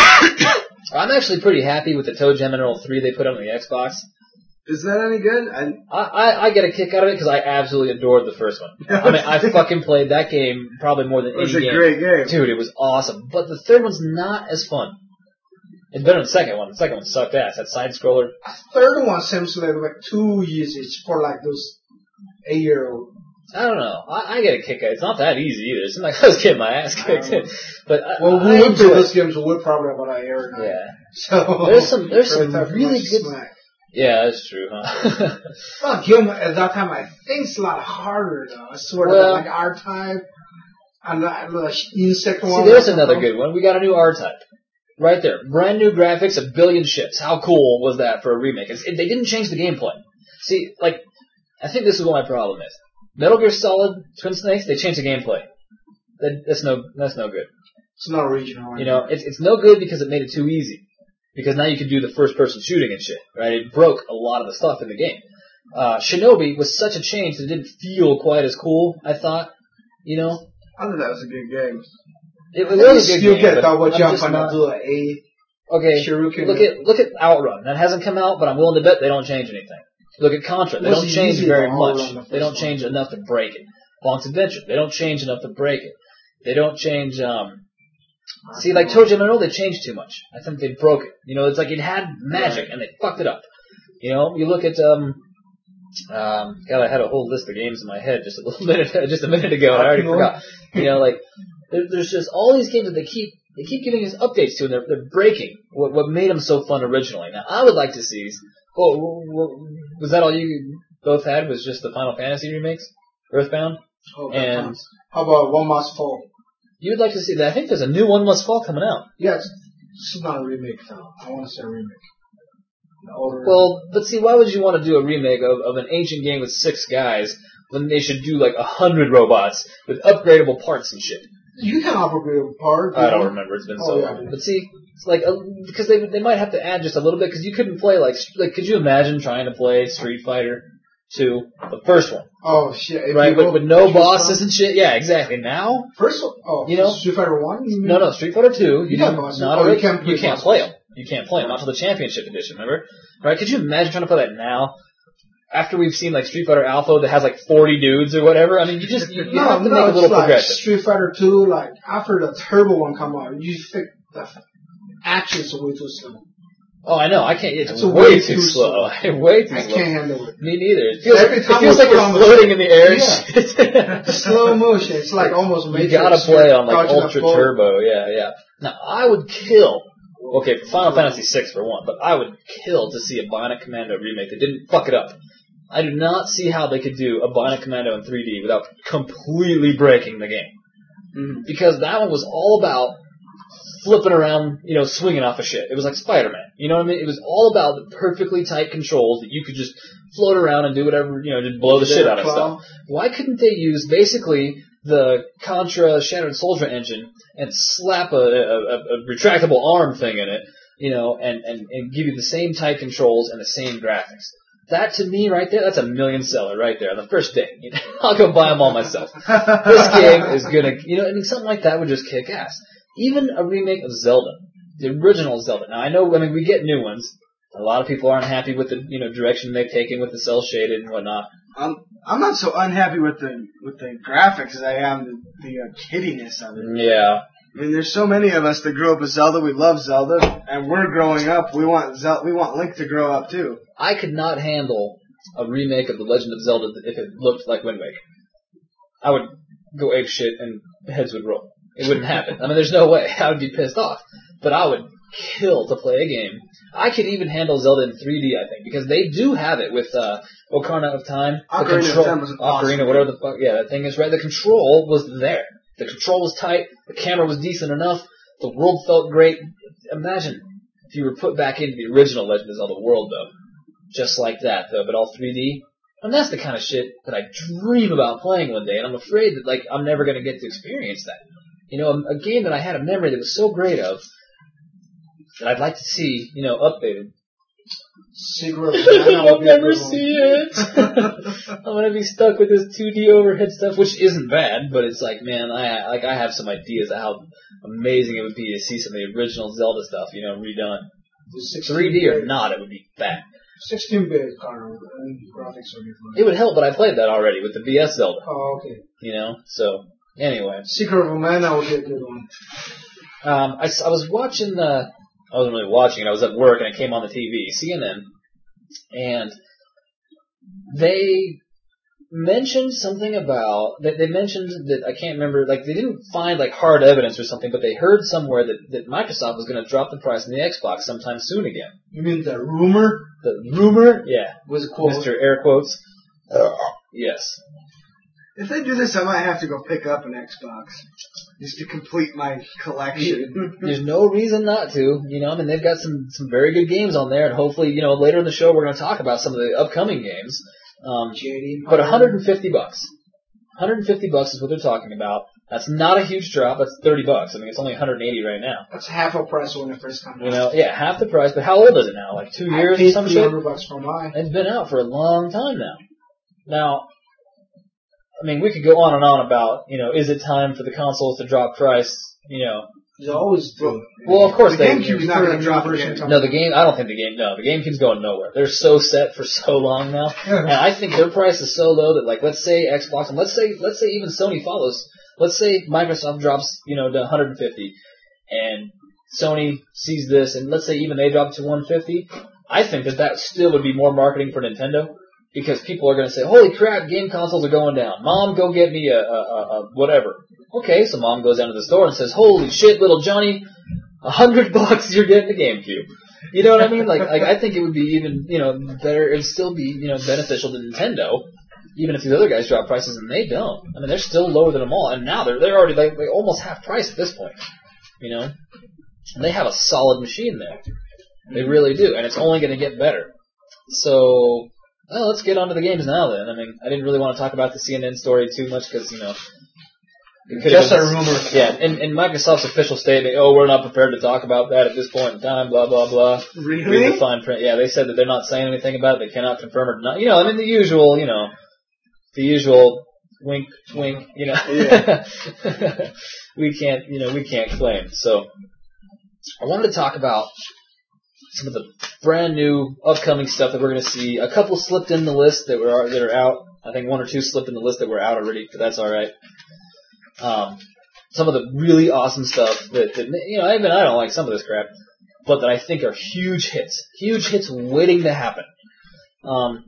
I'm actually pretty happy with the Toe Jam Mineral three they put on the Xbox. Is that any good? I, I, I, I get a kick out of it because I absolutely adored the first one. I mean, I fucking played that game probably more than it was any a game. great game. Dude, it was awesome. But the third one's not as fun. It's better than the second one. The second one sucked ass. That side scroller. Third one seems like, like too easy. It's for like those eight year old. I don't know. I, I get a kick out. It's not that easy either. It's not like I was getting my ass kicked. But I, Well, I we went through enjoy this game, so we're probably about an hour and a half. Yeah. So There's some there's some Right, really much good. smack. Yeah, that's true, huh? Fuck him at that time. I think it's a lot harder though. I swear to Well- God, like R type. And the, the insect one. See, there's another good one. We got a new R-Type. Right there. Brand new graphics, a billion ships. How cool was that for a remake? It's, it, they didn't change the gameplay. See, like, I think this is what my problem is. Metal Gear Solid, Twin Snakes, they changed the gameplay. That, that's no that's no good. It's not original. You know, it's, it's no good because it made it too easy. Because now you can do the first-person shooting and shit, right? It broke a lot of the stuff in the game. Uh, Shinobi was such a change that it didn't feel quite as cool, I thought. You know? I thought that was a good game. It, it was a good You game, get but double I'm jump just and not- do an A. Okay, Shuriken. look at look at Outrun. That hasn't come out, but I'm willing to bet they don't change anything. Look at Contra. They Was don't it change easy very to much. Outrun the They don't first change enough to break it. Bonk's Adventure. They don't change enough to break it. They don't change. Um, see, like Toe Jam and Earl, they changed too much. I think they broke it. You know, it's like it had magic and they fucked it up. You know, you look at um, um, God, I had a whole list of games in my head just a little minute, just a minute ago, and I already forgot. You know, like there, there's just all these games that they keep they keep giving us updates to, and they're they're breaking what what made them so fun originally. Now, I would like to see. Oh, was that all you both had? Was just the Final Fantasy remakes, Earthbound, Oh, and how about One Must Fall? you would like to see that? I think there's a new One Must Fall coming out. Yeah, it's, it's not a remake though. I want to say a remake. The older- Well, but see, why would you want to do a remake of, of an ancient game with six guys when they should do like a hundred robots with upgradable parts and shit? you can upgrade a part. I don't remember. It's been so Oh, yeah. long. But see, it's like uh, because they they might have to add just a little bit because you couldn't play like like could you imagine trying to play Street Fighter two, the first one, Oh shit! If right? you With, go with no first bosses one- and shit. Yeah, exactly. Now, First one, oh, You know- Street Fighter One. You mean? no, no, Street Fighter two. You Yeah, do bosses. not Oh, a- you can't play you can't bosses. play them. You can't play them not until the Championship Edition. Remember? Right? Could you imagine trying to play that now? After we've seen like Street Fighter Alpha that has like forty dudes or whatever, I mean, you just you, you no, have to no, make a it's little like progression. Street Fighter Two, like after the Turbo one come out, you think the action's way too slow. Oh, I know. I can't. It's, It's way, way too too slow. way too I slow. can't handle it. Me neither. It feels, Every it time feels we like put you're on the- floating in the air. and Yeah. shit. Slow motion. It's like almost You Matrix. gotta play on like Dodging a ultra bullet. turbo. Yeah, yeah. Now I would kill. Okay, for Final Fantasy six for one, but I would kill to see a Bionic Commando remake that didn't fuck it up. I do not see how they could do a Bionic Commando in three D without completely breaking the game. Mhm. Because that one was all about flipping around, you know, swinging off of shit. It was like Spider-Man. You know what I mean? It was all about the perfectly tight controls that you could just float around and do whatever, you know, just blow the shit out of stuff. Why couldn't they use basically the Contra Shattered Soldier engine and slap a, a, a, a retractable arm thing in it, you know, and, and, and give you the same tight controls and the same graphics? That to me right there, that's a million seller right there on the first day. You know, I'll go buy them all myself. This game is gonna, you know, I mean, something like that would just kick ass. Even a remake of Zelda, the original Zelda. Now I know, I mean, we get new ones. A lot of people aren't happy with the, you know, direction they've taken with the cell shaded and whatnot. I'm I'm not so unhappy with the with the graphics as I am the, the uh, kiddiness of it. Yeah. I mean, there's so many of us that grew up with Zelda. We love Zelda, and we're growing up. We want Zel- we want Link to grow up too. I could not handle a remake of The Legend of Zelda if it looked like Wind Waker. I would go ape shit and heads would roll. It wouldn't happen. I mean, there's no way. I would be pissed off. But I would kill to play a game. I could even handle Zelda in three D, I think, because they do have it with uh, Ocarina of Time. The Ocarina of control, Time was an awesome Ocarina, game. whatever the fuck. Yeah, that thing is right. The control was there. The control was tight. The camera was decent enough. The world felt great. Imagine if you were put back into the original Legend of Zelda world, though. Just like that, though, but all three D. And that's the kind of shit that I dream about playing one day, and I'm afraid that, like, I'm never going to get to experience that. You know, a, a game that I had a memory that was so great of that I'd like to see, you know, updated. Secret of Mana I'll would be a never good one. see it. I'm gonna be stuck with this two D overhead stuff, which isn't bad, but it's like, man, I like I have some ideas of how amazing it would be to see some of the original Zelda stuff, you know, redone. three D or not, it would be fat. sixteen bit car and graphics would be fun. It would help, but I played that already with the B S Zelda, Oh, okay. you know. So anyway, Secret of Mana would be a good one. um, I, s- I was watching. Uh, I wasn't really watching it. I was at work and it came on the T V, C N N, and they mentioned something about they, they mentioned that I can't remember. Like they didn't find like hard evidence or something, but they heard somewhere that, that Microsoft was going to drop the price on the Xbox sometime soon again. You mean the rumor? The rumor, yeah, Was it quote? Mister Air quotes. Uh, yes. If they do this, I might have to go pick up an Xbox just to complete my collection. There's no reason not to. You know, I mean, they've got some some very good games on there, and hopefully, you know, later in the show we're going to talk about some of the upcoming games. Um, but one hundred fifty bucks. one hundred fifty bucks is what they're talking about. That's not a huge drop. That's thirty bucks. I mean, it's only one hundred eighty right now. That's half a price when it first came out. You know, yeah, half the price. But how old is it now? Like two years I paid or some three shit? hundred bucks for mine. It's been out for a long time now. Now, I mean, we could go on and on about, you know, is it time for the consoles to drop price? You know, They always do. well, of course The they. GameCube's not going to drop again. No, the game. I don't think the game. No, the GameCube's going nowhere. They're so set for so long now, and I think their price is so low that, like, let's say Xbox and let's say let's say even Sony follows. Let's say Microsoft drops, you know, to one hundred fifty, and Sony sees this, and let's say even they drop to one hundred fifty. I think that that still would be more marketing for Nintendo because people are going to say, "Holy crap, game consoles are going down. Mom, go get me a, a, a, a whatever." Okay, so mom goes down to the store and says, "Holy shit, little Johnny, a hundred bucks, you're getting a GameCube." You know what I mean? Like, like I think it would be even, you know, better. It'd still be, you know, beneficial to Nintendo, even if these other guys drop prices and they don't. I mean, they're still lower than them all, and now they're they're already like, like almost half price at this point. You know, and they have a solid machine there. They really do, and it's only going to get better. So, well, let's get on to the games now. Then, I mean, I didn't really want to talk about the C N N story too much because, you know. Just a rumor. Yeah, in, in Microsoft's official statement, oh, we're not prepared to talk about that at this point in time, blah, blah, blah. Really? Read the fine print. Yeah, they said that they're not saying anything about it. They cannot confirm or deny. You know, I mean, the usual, you know, the usual wink, wink, you know. Yeah. we can't, you know, we can't claim. So, I wanted to talk about some of the brand new upcoming stuff that we're going to see. A couple slipped in the list that were that are out. I think one or two slipped in the list that were out already, but that's all right. Um, some of the really awesome stuff that, that, you know, even I don't like some of this crap, but that I think are huge hits. Huge hits waiting to happen. Um,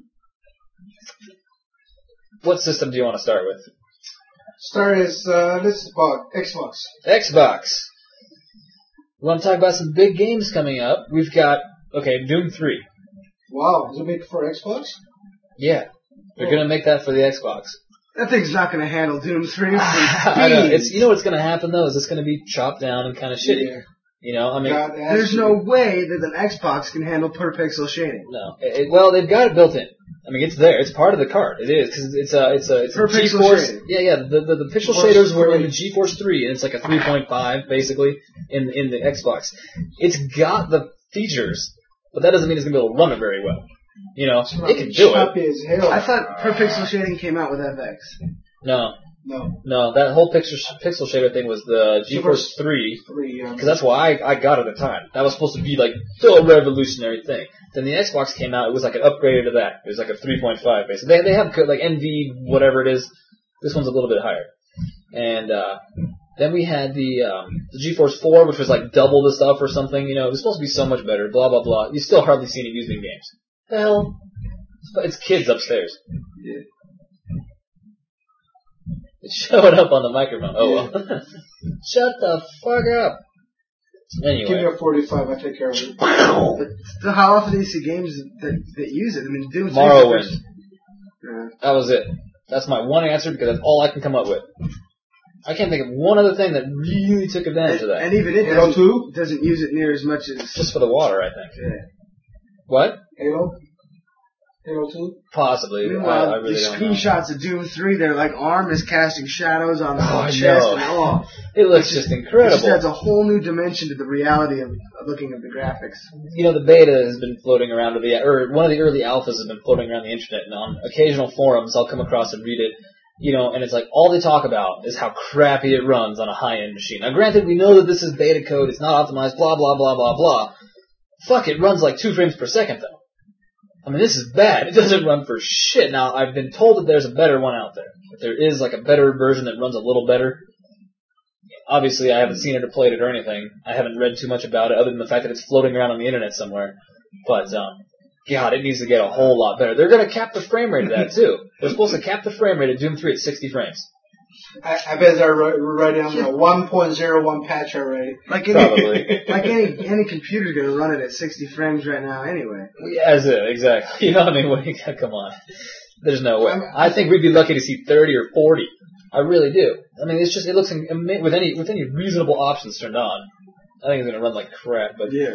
what system do you want to start with? Start is, uh, this is about Xbox. Xbox. We want to talk about some big games coming up. We've got, okay, Doom three. Wow, is it made for Xbox? Yeah. They're Oh. going to make that for the Xbox. That thing's not going to handle Doom three. I know. It's, you know what's going to happen, though, is it's going to be chopped down and kind of shitty. Yeah. You know, I mean, God, There's no way that an Xbox can handle per pixel shading. no. It, well, they've got it built in. I mean, it's there. It's part of the card. It is because it's a it's a it's Per a pixel GeForce. shading. Yeah, yeah. The the, the pixel GeForce shaders were in three. the GeForce three, and it's like a three point five basically in in the Xbox. It's got the features, but that doesn't mean it's gonna be able to run it very well. You know, it can do it. Choppy as hell. I thought per pixel shading came out with F X. No, No. no. That whole pixel pixel shader thing was the GeForce GeForce three. Three, um, Because that's why I, I got it at the time. That was supposed to be like the revolutionary thing. Then the Xbox came out. It was like an upgrade to that. It was like a three point five basically. They they have like N V whatever it is. This one's a little bit higher. And uh, then we had the um, the GeForce four, which was like double the stuff or something. You know, it was supposed to be so much better. Blah blah blah. You still hardly see it used in games. The hell, it's kids upstairs. Yeah. It's showing up on the microphone. Oh well. Shut the fuck up. Anyway. Give me a forty-five, I take care of it. But still, how often do you see games that, that use it? I mean, Doom three. Morrowind. Yeah. That was it. That's my one answer because that's all I can come up with. I can't think of one other thing that really took advantage And, of that. and even it Halo doesn't, two? doesn't use it near as much as. Just for the water, I think. Yeah. What? Halo? Halo two? Possibly. I, Meanwhile, I really the don't know. screenshots of Doom three, they're like Arm is casting shadows on the Oh, I chest know. and oh, It looks just it just incredible. adds a whole new dimension to the reality of, of looking at the graphics. You know, the beta has been floating around, to the or one of the early alphas has been floating around the internet, and on occasional forums I'll come across and read it. You know, and it's like all they talk about is how crappy it runs on a high-end machine. Now, granted, we know that this is beta code; it's not optimized. Blah blah blah blah blah. Fuck, it runs like two frames per second though. I mean, this is bad. It doesn't run for shit. Now, I've been told that there's a better one out there. That there is like a better version that runs a little better. Obviously, I haven't seen it or played it or anything. I haven't read too much about it other than the fact that it's floating around on the internet somewhere. But um, God, it needs to get a whole lot better. They're going to cap the frame rate of that, too. They're supposed to cap the frame rate of Doom three at sixty frames. I, I bet they're writing on the one point oh one patch already. Like any, Probably. like any any computer's gonna run it at sixty frames right now anyway. Yeah, that's it, exactly. You know what I mean? What do you, come on. There's no way. I think we'd be lucky to see thirty or forty. I really do. I mean, it's just, it looks, with any with any reasonable options turned on, I think it's going to run like crap. But Yeah.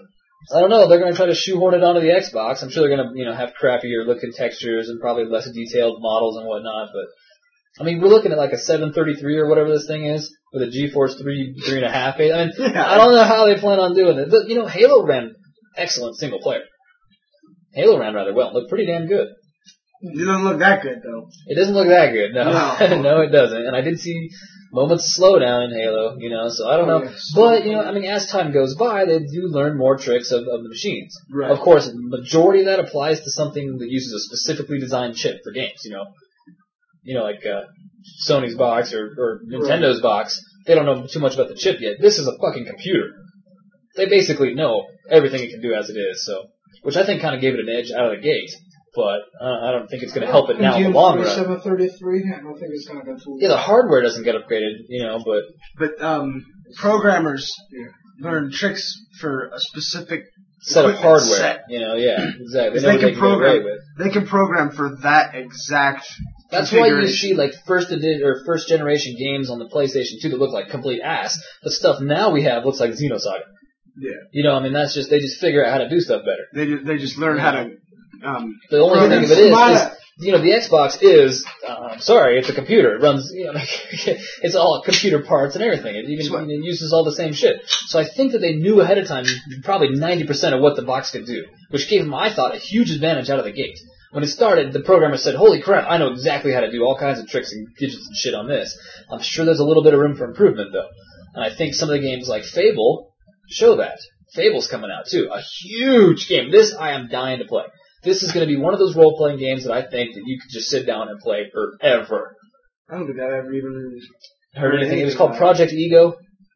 I don't know. They're going to try to shoehorn it onto the Xbox. I'm sure they're going to, you know, have crappier looking textures and probably less detailed models and whatnot. But I mean, we're looking at like a seven thirty-three or whatever this thing is with a GeForce three three and a half. I mean, Yeah. I don't know how they plan on doing it. But you know, Halo ran excellent single player. Halo ran rather well. Looked pretty damn good. It doesn't look that good though. It doesn't look that good. No, No. no, it doesn't. And I did see moments of slowdown in Halo. You know, so I don't Oh, know. yes. But you know, I mean, as time goes by, they do learn more tricks of, of the machines. Right. Of course, the majority of that applies to something that uses a specifically designed chip for games. You know, you know, like uh, Sony's box or, or Nintendo's box. They don't know too much about the chip yet. This is a fucking computer. They basically know everything it can do as it is. So, which I think kind of gave it an edge out of the gate. But uh, I don't think it's going to help it now in the long run. seven thirty-three, I don't think it's going to go too Yeah, the hardware doesn't get upgraded, you know, but But um, programmers learn tricks for a specific set of equipment hardware, set. you know, yeah, exactly. They know what can they can get away program. with. They can program for that exact. That's why you configuration. see like first edi- or first generation games on the PlayStation two that look like complete ass. The stuff now we have looks like Xenosaga. Yeah. You know, I mean, that's just they just figure out how to do stuff better. They ju- they just learn how to. Um, The only program thing of it is, smarter. is, you know, the Xbox is, uh, I'm sorry, it's a computer. It runs, you know, it's all computer parts and everything. It even Sure. it uses all the same shit. So I think that they knew ahead of time probably ninety percent of what the box could do, which gave them, I thought, a huge advantage out of the gate. When it started, the programmer said, holy crap, I know exactly how to do all kinds of tricks and gadgets and shit on this. I'm sure there's a little bit of room for improvement, though. And I think some of the games like Fable show that. Fable's coming out, too. A huge game. This I am dying to play. This is going to be one of those role-playing games that I think that you could just sit down and play forever. I don't think I've ever even Heard anything? It was called Project Ego.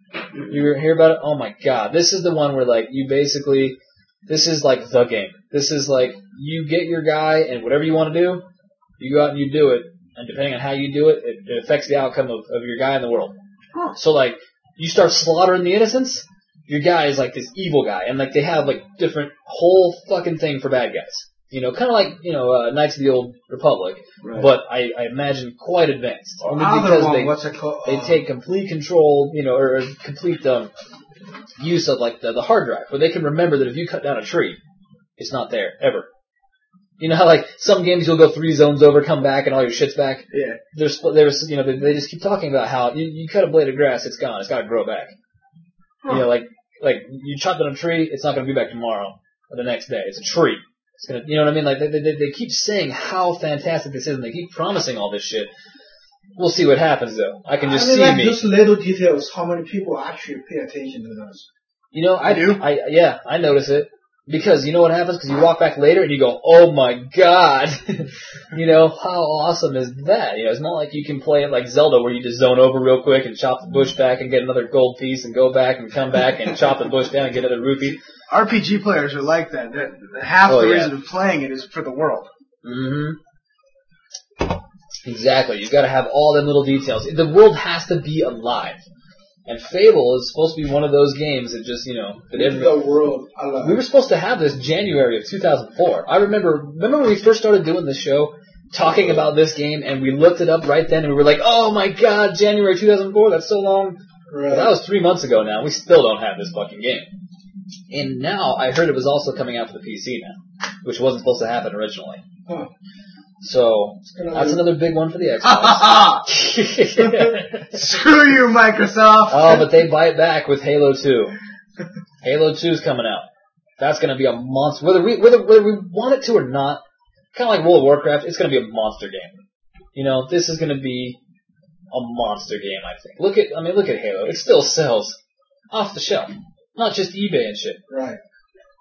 You ever hear about it? Oh my god. This is the one where, like, you basically, this is like the game. This is like, you get your guy and whatever you want to do, you go out and you do it. And depending on how you do it, it, it affects the outcome of, of your guy in the world. Huh. So, like, you start slaughtering the innocents, your guy is like this evil guy. And, like, they have, like, different whole fucking thing for bad guys. You know, kind of like, you know, uh, Knights of the Old Republic, Right. but I, I imagine quite advanced. Only Other because one, they, what's it called? they Uh, take complete control, you know, or, or complete um, use of, like, the, the hard drive, where they can remember that if you cut down a tree, it's not there, ever. You know how, like, some games you'll go three zones over, come back, and all your shit's back? Yeah. There's, there's, you know, they, they just keep talking about how you, you cut a blade of grass, it's gone, it's got to grow back. You know, like, like, you chop down a tree, it's not going to be back tomorrow, or the next day. It's a tree. It's gonna, you know what I mean? Like, they, they, they keep saying how fantastic this is, and they keep promising all this shit. We'll see what happens, though. I can just I mean, see like me. those little details, how many people actually pay attention to those? You know, I do? I, yeah, I notice it. Because you know what happens? Because you walk back later and you go, oh my god! You know, how awesome is that? You know, it's not like you can play it like Zelda where you just zone over real quick and chop the bush back and get another gold piece and go back and come back and chop the bush down and get another rupee. R P G players are like that. That- Half Oh, the yeah. reason of playing it is for the world. Mm-hmm. Exactly. You've got to have all them little details. The world has to be alive. And Fable is supposed to be one of those games that just, you know, that every, The world alive. we were supposed to have this January of two thousand four. I remember, remember when we first started doing this show, talking about this game, and we looked it up right then, and we were like, oh my god, January two thousand four, that's so long. Right. Well, that was three months ago now. We still don't have this fucking game. And now, I heard it was also coming out for the P C now, which wasn't supposed to happen originally. Huh. So, gonna that's be- another big one for the Ha Xbox. Screw you, Microsoft! Oh, but they bite back with Halo two. Halo two is coming out. That's going to be a monster. Whether we whether whether we want it to or not, kind of like World of Warcraft, it's going to be a monster game. You know, this is going to be a monster game. I think. Look at, I mean, look at Halo. It still sells off the shelf, not just eBay and shit. Right.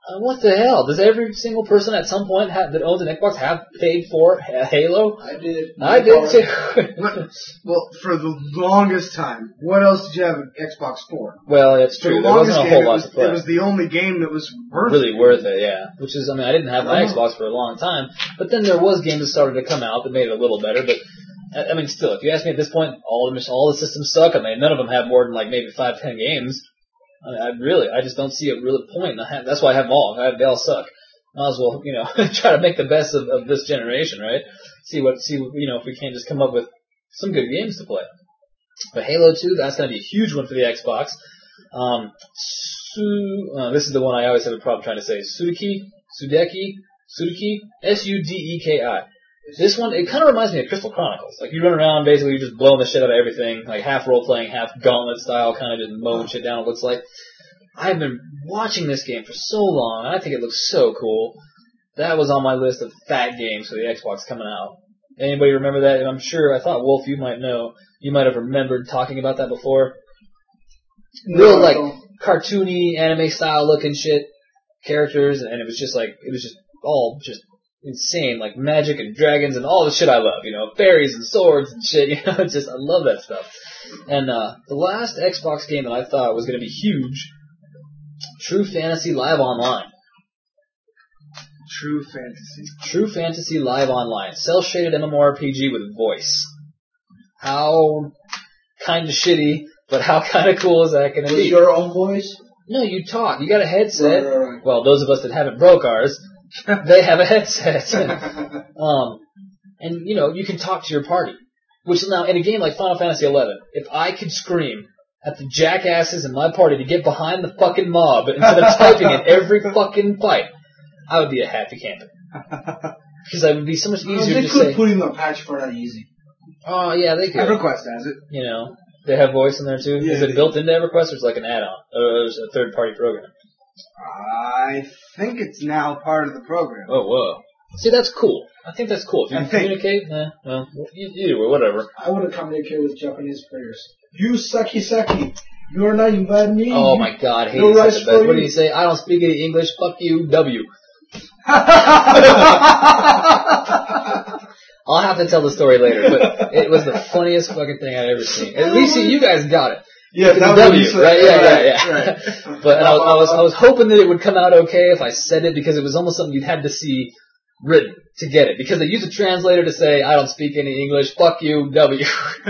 Uh, what the hell? Does every single person at some point have, that owns an Xbox have paid for Halo? I did. I did too. Well, for the longest time, what else did you have an Xbox for? Well, it's For true. the There longest wasn't a game, whole it lot was, to play. it was the only game that was worth really it. worth it, yeah. Which is, I mean, I didn't have my Uh-huh. Xbox for a long time, but then there was games that started to come out that made it a little better. But I I mean, still, if you ask me at this point, all the all the systems suck. I mean, none of them have more than like maybe five, ten games. I, mean, I really, I just don't see a real point. I have, that's why I have them all. I, they all suck. Might as well, you know, try to make the best of, of this generation, right? See what, see, you know, if we can't just come up with some good games to play. But Halo two, that's going to be a huge one for the Xbox. Um, Su, uh, this is the one I always have a problem trying to say. Sudeki, Sudeki, Sudeki, S U D E K I. This one, it kind of reminds me of Crystal Chronicles. Like, you run around, basically, you're just blowing the shit out of everything, like half role-playing, half gauntlet style, kind of just mowing shit down, it looks like. I've been watching this game for so long, and I think it looks so cool. That was on my list of fat games for the Xbox coming out. Anybody remember that? And I'm sure, I thought, Wolf, you might know. You might have remembered talking about that before. Real, like, cartoony, anime-style looking shit, characters, and it was just like, it was just all just insane, like magic and dragons and all the shit I love, you know, fairies and swords and shit, you know, it's just, I love that stuff. And, uh, the last Xbox game that I thought was gonna be huge, True Fantasy Live Online. True Fantasy. True Fantasy Live Online. Cell-shaded MMORPG with voice. How kinda shitty, but how kinda cool is that gonna Was be? your own voice? No, you talk. You got a headset. Right, right, right. Well, those of us that haven't broke ours, they have a headset. um, and, you know, you can talk to your party. Which now, in a game like Final Fantasy eleven, if I could scream at the jackasses in my party to get behind the fucking mob instead of typing in every fucking fight, I would be a happy camper. Because it would be so much Well, easier they to could say, put in a patch for that easy. oh, yeah, they could. EverQuest has it. You know, they have voice in there too. Yeah, Is it they- built into EverQuest or is it like an add-on? Or is it a third-party program? I think it's now part of the program. Oh, whoa. See, that's cool. I think that's cool. If you I can think. communicate, eh, well, e- either way, whatever. I want to communicate with Japanese players. You sucky sucky. You are not inviting me. Oh my god, I hate No no rice such a for best. What do you. you say? I don't speak any English, fuck you, W. I'll have to tell the story later, but it was the funniest fucking thing I'd ever seen. At least you guys got it. Yeah, The that W, was, uh, right? Yeah, right, yeah, yeah. right. But and I was, I was, I was hoping that it would come out okay if I said it because it was almost something you'd had to see written to get it. Because they used a translator to say, I don't speak any English, fuck you, W.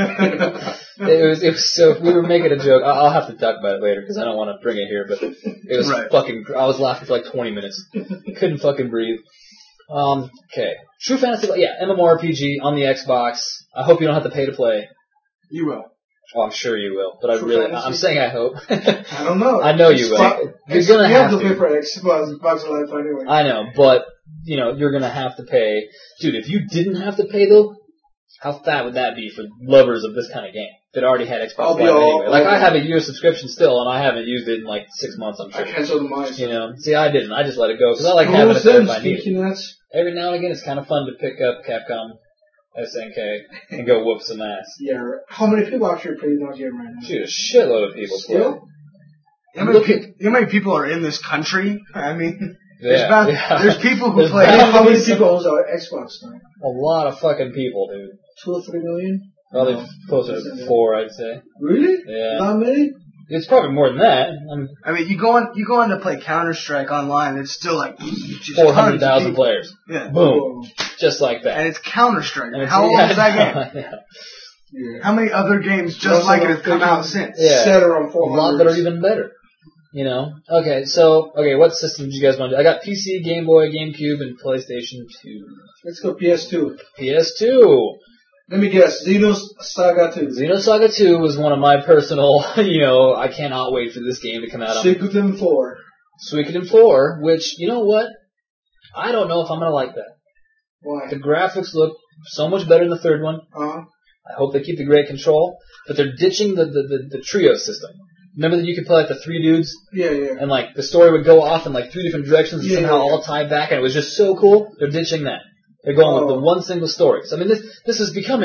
It was, it was so, we were making a joke. I- I'll have to talk about it later because I don't want to bring it here, but it was Right. fucking, I was laughing for like twenty minutes. Couldn't fucking breathe. Um, okay. True Fantasy, yeah, MMORPG on the Xbox. I hope you don't have to pay to play. You will. Oh, I'm sure you will, but I True really, Fantasy? I'm saying I hope. I don't know. I know you will. Xbox- You're gonna you have have to. to pay for Xbox Xbox Live anyway. I know, but, you know, you're gonna have to pay. Dude, if you didn't have to pay though, how fat would that be for lovers of this kind of game that already had Xbox I'll be Live all- anyway? Like, all- I have a year subscription still, and I haven't used it in like six months, I'm I sure. canceled mine. You know, see, I didn't. I just let it go, because I like having Rules it there and if I need it. speaking nuts. Every now and again, it's kind of fun to pick up Capcom S N K and go whoop some ass. Yeah. How many people actually play that game right now? Dude, a shitload of people play. Still? You know, how many Look pe- at- you know how many people are in this country? I mean, Yeah, there's, about, yeah. there's people who There's play. bound How to be many some- people owns our Xbox now? A lot of fucking people, dude. Two or three million? Probably No. closer to four, I'd say. Really? Yeah. That many? It's probably more than that. I'm I mean, you go on, you go on to play Counter Strike online. It's still like just four hundred tons of thousand people. players. Yeah, Boom. Just like that. and it's Counter Strike. And it's- How old yeah, is that I game? know, I know. Yeah. How many other games just Those like are it have come thinking- out since? Yeah. Set around A four hundred. lot that are even better. You know? Okay, so, okay, what system did you guys want to do? I got P C, Game Boy, GameCube, and PlayStation two. Let's go P S two. P S two. Let me guess. Xeno's Saga two. Xenosaga two was one of my personal, you know, I cannot wait for this game to come out on Suikoden four. Suikoden four, which, you know what? I don't know if I'm going to like that. Why? The graphics look so much better than the third one. Uh-huh. I hope they keep the great control, but they're ditching the, the, the, the trio system. Remember that you could play like the three dudes, Yeah, yeah. and like the story would go off in like three different directions and Yeah, somehow yeah, yeah. all tie back, and it was just so cool. They're ditching that. They're going with Oh. the one single story. So I mean, this this is becoming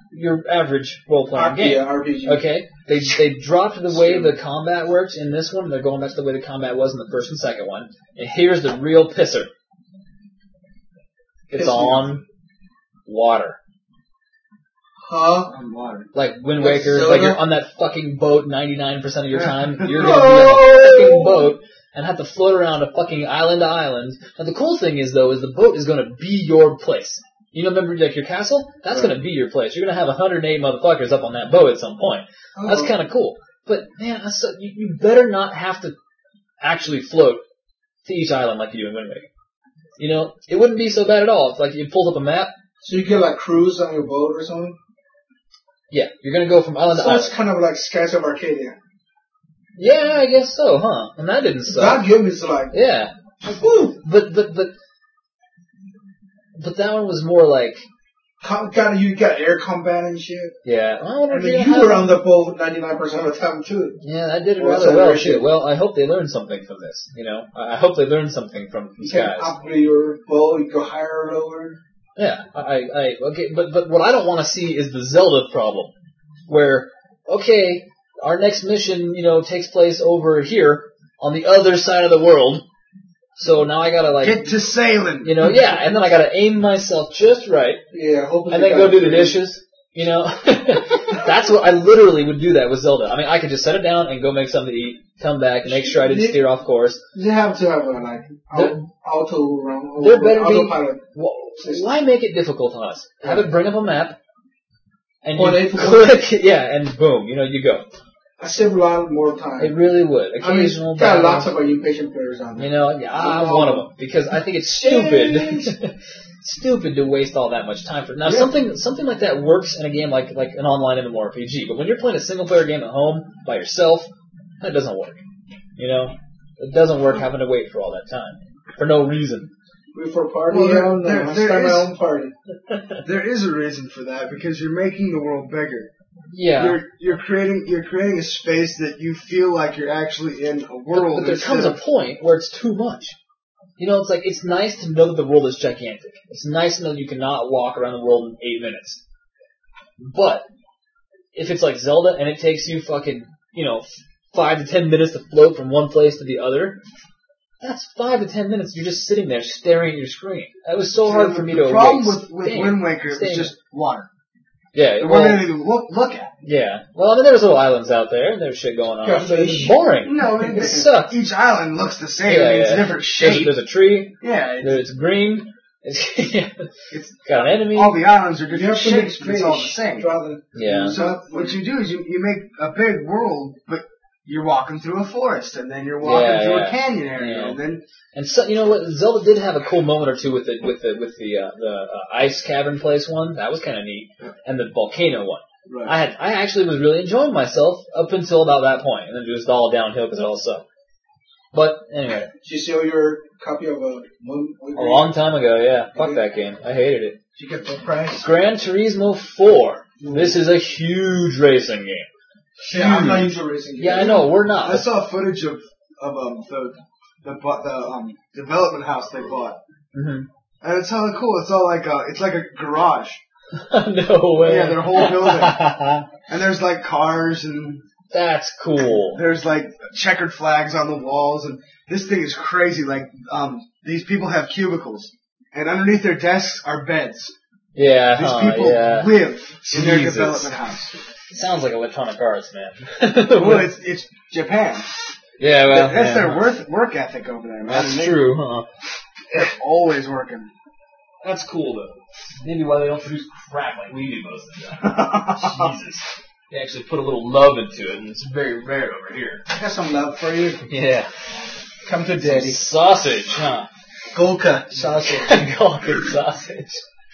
your average role-playing game. Yeah, R P G. Okay? They they dropped the way the combat works in this one. They're going back to the way the combat was in the first and second one. And here's the real pisser. It's Piss me on water. Huh? On water. Like Wind Like Waker, Zelda? like you're on that fucking boat ninety-nine percent of your time. You're going to be on a fucking boat and have to float around a fucking island to island. Now the cool thing is, though, is the boat is going to be your place. You know, remember, like, your castle? That's Right. going to be your place. You're going to have one hundred eight motherfuckers up on that boat at some point. That's Oh. kind of cool. But, man, that's so, you, you better not have to actually float to each island like you do in Wind Waker. You know, it wouldn't be so bad at all. If, like, you pulled up a map, So you get like cruise on your boat or something? yeah, you're going to go from island to So island. it's kind of like Skies of Arcadia. Yeah, I guess so, huh? And that didn't suck. That game is like, Yeah. like woo! But, but, but, but that one was more like, Com- got you got air combat and shit. yeah. I wonder And if then you're you were gonna on the boat ninety-nine percent of the time too. Yeah, I did it Or rather well, acceleration. too. Well, I hope they learned something from this, you know? I I hope they learned something from You these can guys. upgrade your boat, you go higher or lower. Yeah, I, I, okay, but, but what I don't want to see is the Zelda problem, where, okay, our next mission, you know, takes place over here, on the other side of the world, so now I gotta, like, Get to sailing. you know, yeah, and then I gotta aim myself just right, Yeah, hopefully. and they then got go do it the figured. dishes, you know? That's what, I literally would do that with Zelda. I mean, I could just set it down and go make something to eat, come back, make sure I didn't steer off course. You have to have a like There- au- auto run. there better be- autopilot. Wh- Why make it difficult on us? Have it bring up a map, and Point you A to point click, yeah, and boom, you know, you go. I save a lot more time. It really would. I mean, Occasional got battles, lots of uh, impatient players on there. you know, yeah, I'm one of them because I think it's stupid, stupid to waste all that much time for. Now, Yeah. something something like that works in a game like like an online MMORPG, but when you're playing a single player game at home by yourself, that doesn't work. You know, it doesn't work having to wait for all that time for no reason. Wait for a party. Well, there- yeah, no, there- I there start my is- own party. There is a reason for that because you're making the world bigger. Yeah. You're you're creating you're creating a space that you feel like you're actually in a But, world. but there instead comes a of- point where it's too much. You know, it's like, it's nice to know that the world is gigantic. It's nice to know that you cannot walk around the world in eight minutes. But, if it's like Zelda and it takes you fucking, you know, five to ten minutes to float from one place to the other, that's five to ten minutes you're just sitting there staring at your screen. That was so hard for me to The problem waste. with, with Damn. Wind Waker it was Damn. just water. Yeah, There well, wasn't anything to look, look at. yeah. Well, I mean, there was little islands out there, and there was shit going on, Got but it was fish. boring. No, It it, sucked. Each island looks the same. Yeah, I mean, it's yeah. a different There's, shape. there's a tree, yeah, it's, It's green. It's, it's got an enemy. all the islands are You different have to make shapes, but it's all the fish. same. Draw the- Yeah. So what you do is you, you make a big world, but you're walking through a forest, and then you're walking Yeah, through yeah. a canyon area, Yeah. and then And so, you know what? Zelda did have a cool moment or two with the with the with the uh, the uh, ice cavern place one. That was kind of neat, and the volcano one. right. I had I actually was really enjoying myself up until about that point, and then it was all downhill because it all sucked. But anyway, Did you sell your copy of a one? a long time ago, yeah. Fuck that game. I hated it. Did you get the price? Gran Turismo four. This is a huge racing game. Yeah, I'm not into racing. Yeah, I know we're I not. saw footage of of um the the bu- the um development house they bought, hmm and it's hella cool. It's all like a it's like a garage, No way. Yeah, their whole building. and there's like cars and That's cool. there's like checkered flags on the walls, and this thing is crazy. Like um these people have cubicles, and underneath their desks are beds. Yeah, These huh, people yeah. live in their Jesus. development house. Sounds like Electronic Arts, man. Well, it's it's Japan. yeah, well, That's yeah. their work work ethic over there, man. That's And they- true, huh? They're always working. That's cool, though. Maybe why they don't produce crap like we do most of the time. Jesus. They actually put a little love into it, and it's very rare over here. I got some love for you. Yeah. Come to daddy. Sausage, huh? Golka sausage. Golden sausage.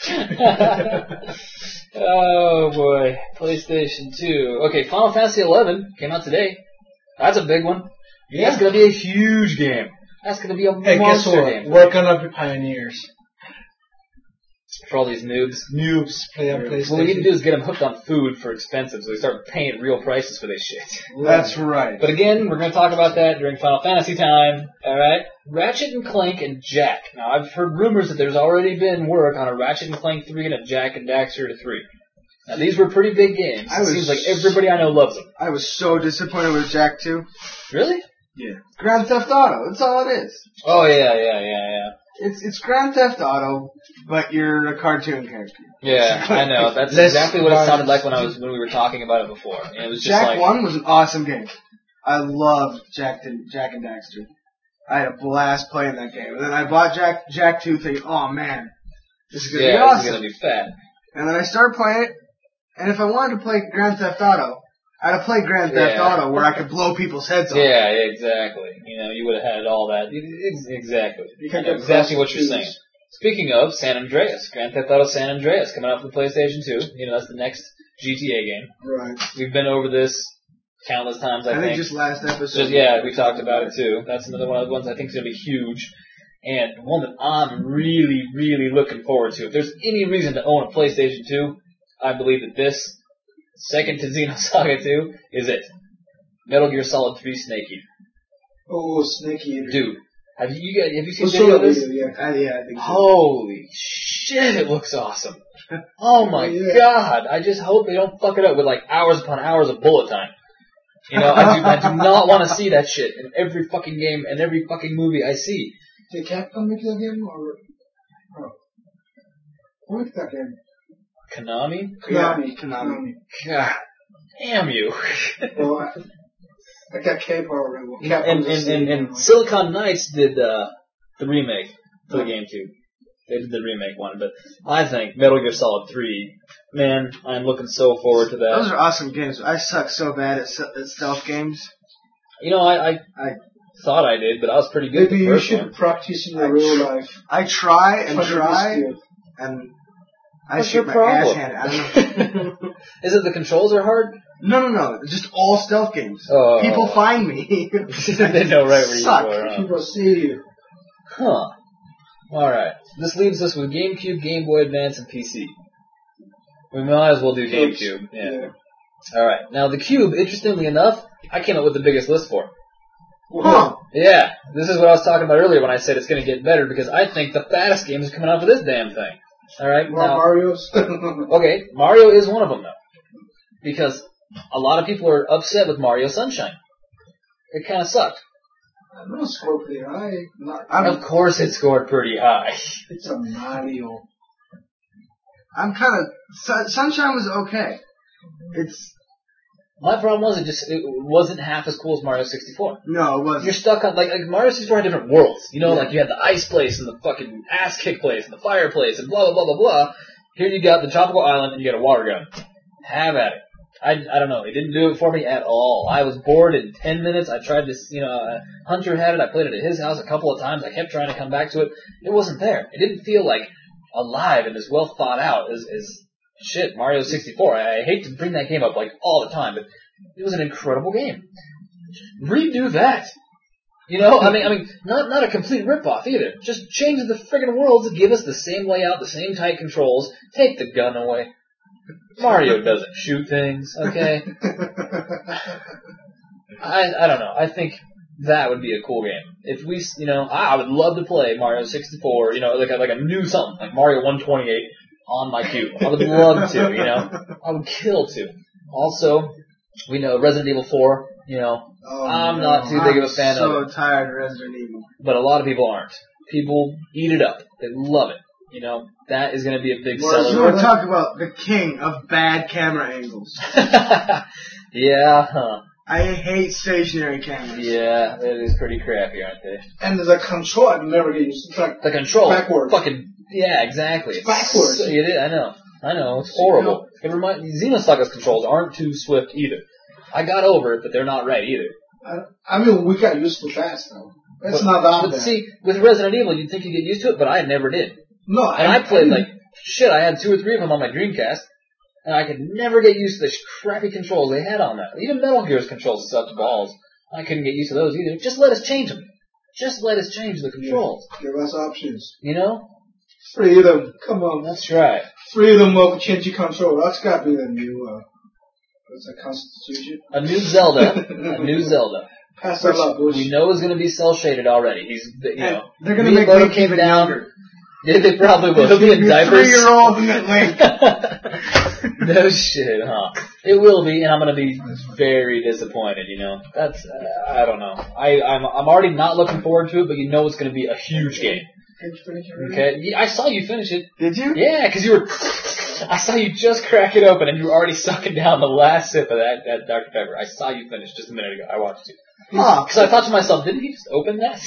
Oh, boy. PlayStation two. Okay, Final Fantasy eleven came out today. That's a big one. Yeah. That's going to be a huge game. That's going to be a Hey, guess monster what? game. We're gonna be pioneers. For all these noobs. Noobs play on PlayStation. What we need to do is get them hooked on food for expensive, so they start paying real prices for this shit. That's right. But again, we're going to talk about that during Final Fantasy time. All right, Ratchet and Clank and Jack. Now, I've heard rumors that there's already been work on a Ratchet and Clank three and a Jack and Daxter three. Now, these were pretty big games. I It was- seems like everybody I know loves them. I was so disappointed with Jak two. Really? Yeah. Grand Theft Auto. That's all it is. Oh, yeah, yeah, yeah, yeah. It's it's Grand Theft Auto, but you're a cartoon character. Yeah, I know. That's Less exactly what it sounded violence. like when I was when we were talking about it before. And it was just Jak like, one was an awesome game. I loved Jak and Jak and Daxter. I had a blast playing that game. And then I bought Jak Jak two thinking, oh man, this is gonna yeah, be it's awesome. gonna be fat. And then I started playing it, and if I wanted to play Grand Theft Auto, I'd have played Grand Theft Yeah. Auto where I could blow people's heads off. Yeah, yeah, exactly. You know, you would have had all that. Ex- Exactly. You I can know get exactly what you're prostitutes. saying. Speaking of San Andreas, Grand Theft Auto San Andreas coming out for the PlayStation two. You know, that's the next G T A game. Right. We've been over this countless times, I, I think think. just last episode. Just, yeah, we talked about it too. That's another one of the ones I think is going to be huge. And one that I'm really, really looking forward to. If there's any reason to own a PlayStation two, I believe that this, second to Xenosaga two, is it. Metal Gear Solid three Snake Eater. Oh, Snake Eater. Dude, have you, you guys, have you seen Oh, video of Solid this? Eater, yeah. Uh, yeah, I think so. Holy shit, it looks awesome. Oh my Yeah. god, I just hope they don't fuck it up with like hours upon hours of bullet time. You know, I do, I do not want to see that shit in every fucking game and every fucking movie I see. Did Capcom make that game or? Oh. Who made that game? Konami? Konami. Konami. God damn you. Well, I, I got K-Power Rebel. and, and, and, and Silicon Knights did uh, the remake for the GameCube. They did the remake one, but I think Metal Gear Solid three, man, I'm looking so forward to that. Those are awesome games. I suck so bad at, se- at stealth games. You know, I, I I thought I did, but I was pretty good at Maybe the you first should one. practice in I your real tr- life. I try and Try to be try, skilled. and I What's shoot your my ass problem? hand. I don't know. Is it the controls are hard? No, no, no. Just all stealth games. Oh. People find me. They know right where Suck. you are. Huh? People see you. Huh. Alright. This leaves us with GameCube, Game Boy Advance, and P C. We might as well do GameCube. Yeah. Yeah. Alright. Now, the Cube, interestingly enough, I came up with the biggest list for. Huh. Yeah. This is what I was talking about earlier when I said it's going to get better, because I think the fattest game is coming out for this damn thing. Alright? More Now, Mario's. okay, Mario is one of them, though. Because a lot of people are upset with Mario Sunshine. It kind of sucked. I'm not score pretty high. Not, I'm- Of course it scored pretty high. it's a Mario. I'm kind of Sun- Sunshine was okay. It's My problem was it just it wasn't half as cool as Mario sixty-four. no, it You're wasn't. stuck on like, like Mario sixty-four had different worlds. You know, Yeah. like you had the ice place and the fucking ass kick place and the fire place and blah blah blah blah blah. Here you got the tropical island and you got a water gun. Have at it. I, I don't know. It didn't do it for me at all. I was bored in ten minutes. I tried to, you know, uh, Hunter had it. I played it at his house a couple of times. I kept trying to come back to it. It wasn't there. It didn't feel like alive and as well thought out as, as shit, Mario sixty-four. I, I hate to bring that game up like all the time, but it was an incredible game. Redo that. You know, I mean, I mean, not not a complete ripoff either. Just change the friggin' worlds, give us the same layout, the same tight controls, take the gun away. Mario doesn't shoot things, okay? I I don't know. I think that would be a cool game. If we, you know, I, I would love to play Mario sixty-four, you know, like a, like a new something, like Mario one twenty-eight on my cube. I would love to, you know. I would kill to. Also, we know Resident Evil four, you know, Oh, I'm no. not too big of a fan I'm of so tired of Resident Evil. but a lot of people aren't. People eat it up. They love it. You know, that is going to be a big Whereas You seller. want to talk about the king of bad camera angles. Yeah, huh. I hate stationary cameras. Yeah, that is pretty crappy, aren't they? And the control I never get used to. It's like The control. Backwards. Fucking, yeah, exactly. It's backwards. So, it is, I know. I know. It's horrible. It reminds, Xenosaga's controls aren't too swift either. I got over it, but they're not right either. I, I mean, we got used to fast though. It's but, not that But bad. see, with Resident Evil, you'd think you get used to it, but I never did. no, And I played like, shit, I had two or three of them on my Dreamcast, and I could never get used to the crappy controls they had on that. Even Metal Gear's controls sucked balls. I couldn't get used to those either. Just let us change them. Just let us change the controls. Give us options. You know? Freedom. Come on. That's right. Freedom of changing control. That's got to be the new, uh, what's that, constitution? A new Zelda. a new Zelda. Pass that up, Bush. We know is going to be cel shaded already. He's, you And know, they're going to make Miyamoto Link came even down. younger. Yeah, they probably will. He'll be in Be a diapers. three-year-old in that link. No shit, huh? It will be, and I'm gonna be very disappointed. You know, that's uh, I don't know. I I'm I'm already not looking forward to it, but you know it's gonna be a huge game. Okay, yeah, I saw you finish it. Did you? Yeah, because you were. I saw you just crack it open, and you were already sucking down the last sip of that that Doctor Pepper. I saw you finish just a minute ago. I watched you. Huh. Because I thought to myself, didn't he just open that?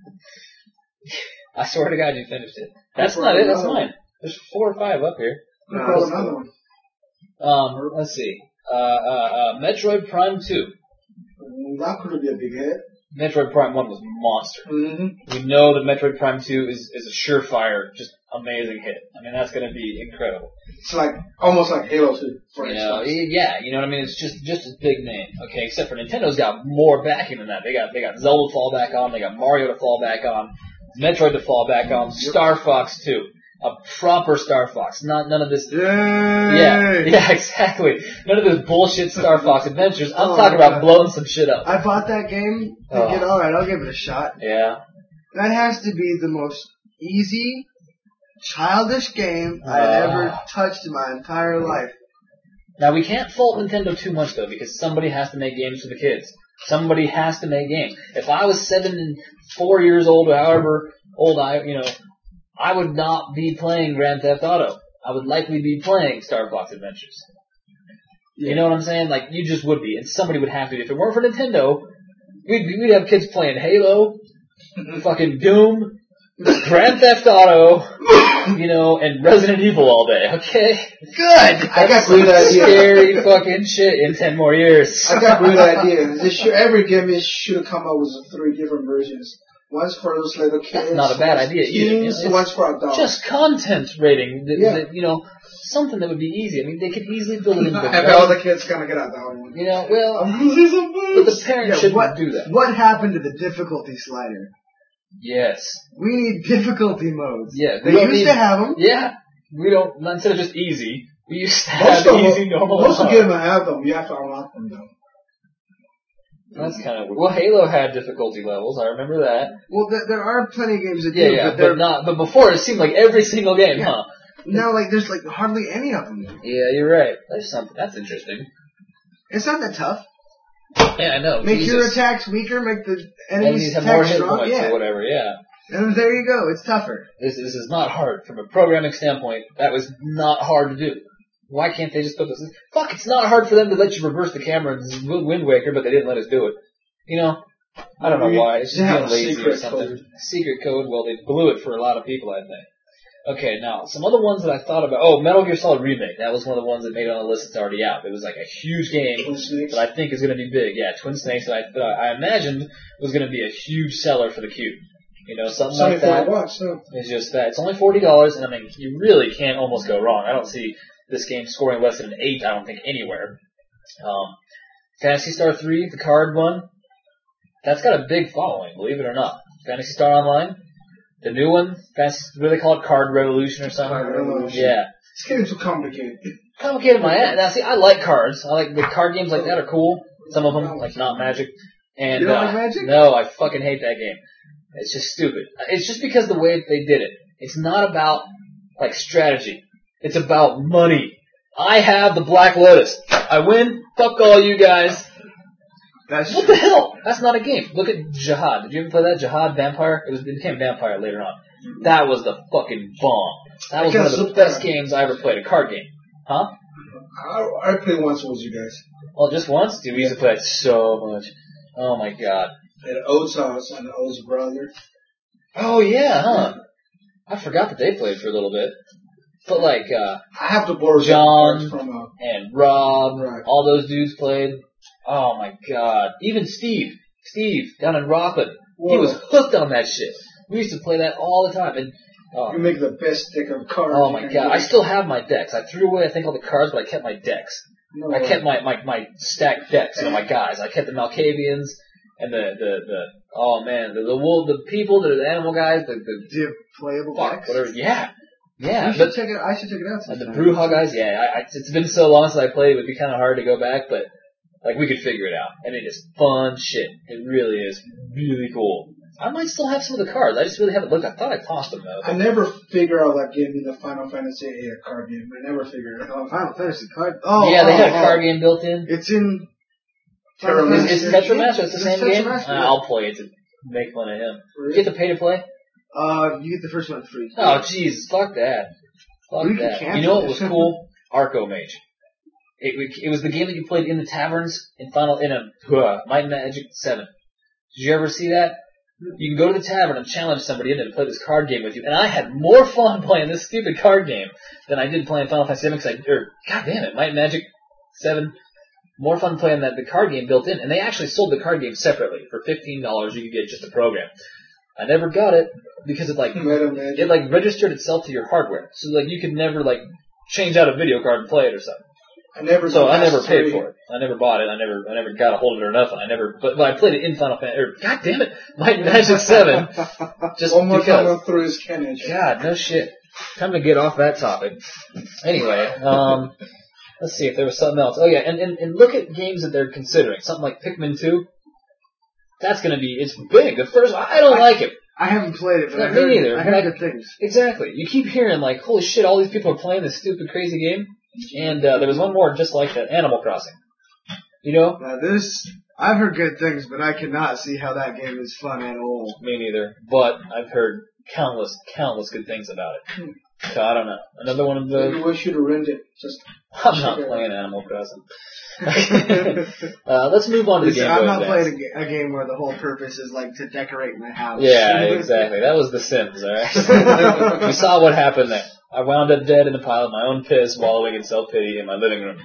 I swear to God, you finished it. That's not it. That's mine. There's four or five up here. No, Call that's another one. Um, let's see. Uh, uh, uh, Metroid Prime two. Mm, That could be a big hit. Metroid Prime one was monster. Mm-hmm. We know that Metroid Prime two is, is a surefire, just amazing hit. I mean, that's going to be incredible. It's like almost like Halo two for You know, Xbox. y- yeah, you know what I mean? It's just just a big name, okay? Except for Nintendo's got more backing than that. They got they got Zelda to fall back on, they got Mario to fall back on, Metroid to fall back on, Star Fox two, a proper Star Fox, not none of this. Yay! Yeah, yeah, exactly. None of this bullshit Star Fox adventures. I'm Oh, talking my about God. blowing some shit up. I bought that game thinking, Oh. alright, I'll give it a shot. Yeah. That has to be the most easy, childish game I've Ah. ever touched in my entire life. Now we can't fault Nintendo too much though, because somebody has to make games for the kids. Somebody has to make games. If I was seven and four years old, or however old I, you know, I would not be playing Grand Theft Auto. I would likely be playing Star Fox Adventures. You know what I'm saying? Like, you just would be, and somebody would have to. If it weren't for Nintendo, we'd, we'd have kids playing Halo, fucking Doom, Grand Theft Auto, you know, and Resident Evil all day, okay? Good! I got That's great some idea. scary fucking shit in ten more years. I got great idea. They should, every game is should have come out with three different versions. One's for those little kids. That's not a bad idea either. You know, Teens, it's one's for adults. Just content rating, that, Yeah. that, you know, something that would be easy. I mean, they could easily build it into the I bet all the kids gonna get out that one. You know, well, I'm losing some but boots. the parents Yeah, shouldn't what, do that. what happened to the difficulty slider? Yes. We need difficulty modes. Yeah, they We don't used need- to have them. Yeah. We don't, instead of just easy, we used to Most have of easy, them, normal, most and of hard. them have them. You have to unlock them though. That's kind of weird. Well, Halo had difficulty levels. I remember that. Well, there, there are plenty of games that Yeah, do, yeah, but, they're but not. But before, it seemed like every single game, Yeah. huh? now like there's like hardly any of them. Yeah, you're right. There's something. That's interesting. It's not that tough. Yeah, I know. Make your Jesus. attacks weaker, make the Enemies enemies, have more attacks hit strong. points Yeah, or whatever. Yeah. and there you go. It's tougher. This, this is not hard. From a programming standpoint, that was not hard to do. Why can't they just put this? Fuck, it's not hard for them to let you reverse the camera in Wind Waker, but they didn't let us do it. You know? I don't know why. It's just They have being a lazy or secret something. code. Secret code, well, they blew it for a lot of people, I think. Okay, now, some other ones that I thought about. Oh, Metal Gear Solid Remake. That was one of the ones that made it on the list that's already out. It was like a huge game Twin Snakes. that I think is going to be big. Yeah, Twin Snakes that I, that I imagined was going to be a huge seller for the Cube. You know, something It's only like that. forty bucks, so. It's just that. It's only forty dollars, and I mean, you really can't almost go wrong. I don't see this game scoring less than an eight, I don't think, anywhere. Um, Phantasy Star three, the card one, that's got a big following, believe it or not. Phantasy Star Online, the new one, Fantasy, what do they call it, Card Revolution or something? Card Revolution. Yeah. It's getting too complicated. Complicated my ass. Now, see, I like cards. I like the card games like that are cool. Some of them, like not Magic. And You don't uh, like Magic? No, I fucking hate that game. It's just stupid. It's just because the way they did it. It's not about like strategy. It's about money. I have the Black Lotus. I win. Fuck all you guys. That's What the hell? That's not a game. Look at Jihad. Did you ever play that? Jihad Vampire? It was it became Vampire later on. That was the fucking bomb. That was one of the best games I ever played. A card game. Huh? I, I played once with you guys. Well, just once? Dude, we used to play it so much. Oh my god. At O's house and O's brother. Oh yeah, huh? I forgot that they played for a little bit. But like, uh, I have to borrow John some cards from uh, and Rob, Right. all those dudes played. Oh my god. Even Steve. Steve, down in Rockland. He was hooked on that shit. We used to play that all the time. And, oh, You make the best deck of cards. oh you my can god. I get. still have my decks. I threw away, I think, all the cards, but I kept my decks. No, I kept my, my, my stacked decks, you know, my guys. I kept the Malkavians and the, the, the, oh man, the, the wolf, the people, the, the animal guys, the, the, Do you have playable fuck, decks? whatever. Yeah. Yeah. You should But, check it. I should check it out. and the sometime. Brewhaw guys, yeah, I, I, it's been so long since I played, it would be kind of hard to go back, but, like, we could figure it out. I mean, it's fun shit. It really is really cool. I might still have some of the cards. I just really haven't looked. I thought I tossed them though. I never figured out that game in the Final Fantasy eight card game. I never figured it Oh, out. Final Fantasy card. Oh, yeah, they oh, had a oh. card game built in. It's in. Terra Final Is, Fantasy is thirteen. Tetramaster? It's the same game. Tetramaster, Uh, yeah. I'll play it to make fun of him. Really? Get the pay to play. Uh, you get the first one free. Oh, jeez, fuck that. Fuck We can that. cancel You know what it. was cool? Arco Mage. It, it was the game that you played in the taverns in Final in a uh, Might and Magic Seven. Did you ever see that? You can go to the tavern and challenge somebody in it to play this card game with you, and I had more fun playing this stupid card game than I did playing Final Fantasy Seven. Because I, or God damn it, Might and Magic Seven. More fun playing that the card game built in, and they actually sold the card game separately for fifteen dollars. You could get just a program. I never got it because it like Meta Magic. it like registered itself to your hardware, so like you could never like change out a video card and play it or something. I never. So I never passed paid three. for it. I never bought it. I never I never got a hold of it or nothing. I never, but, but I played it in Final Fantasy. Or, God damn it, Might and Magic Seven. Just One more time because. I'm through his Kennedy. God, no shit. Time to get off that topic. Anyway, um, let's see if there was something else. Oh yeah, and, and, and look at games that they're considering. Something like Pikmin two. That's gonna be, it's big. The first, I don't I- like it. I haven't played it, but Yeah, I me heard, neither, I but heard I- good things. Exactly. You keep hearing like, holy shit, all these people are playing this stupid, crazy game. And uh, there was one more just like that, Animal Crossing. You know? Now this, I've heard good things, but I cannot see how that game is fun at all. Me neither. But I've heard countless, countless good things about it. So I don't know. Another one of Maybe the. we should rent it. Just I'm not playing Animal Crossing. uh, let's move on to the Listen, Game I'm Boy not Advance. playing a, ga- a game where the whole purpose is like to decorate my house. Yeah, exactly. That was The Sims, alright? We saw what happened there. I wound up dead in a pile of my own piss, wallowing in self-pity in my living room.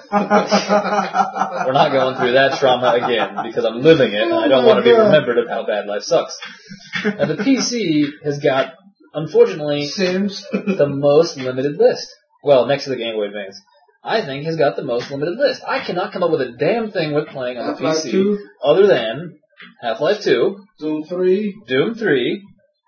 We're not going through that trauma again, because I'm living it, and I don't want to be remembered of how bad life sucks. Now, the P C has got, unfortunately, Sims. the most limited list. Well, next to the Game Boy Advance. I think has got the most limited list. I cannot come up with a damn thing with playing on the P Half-Life C two, other than Half-Life two, Doom three, Doom three,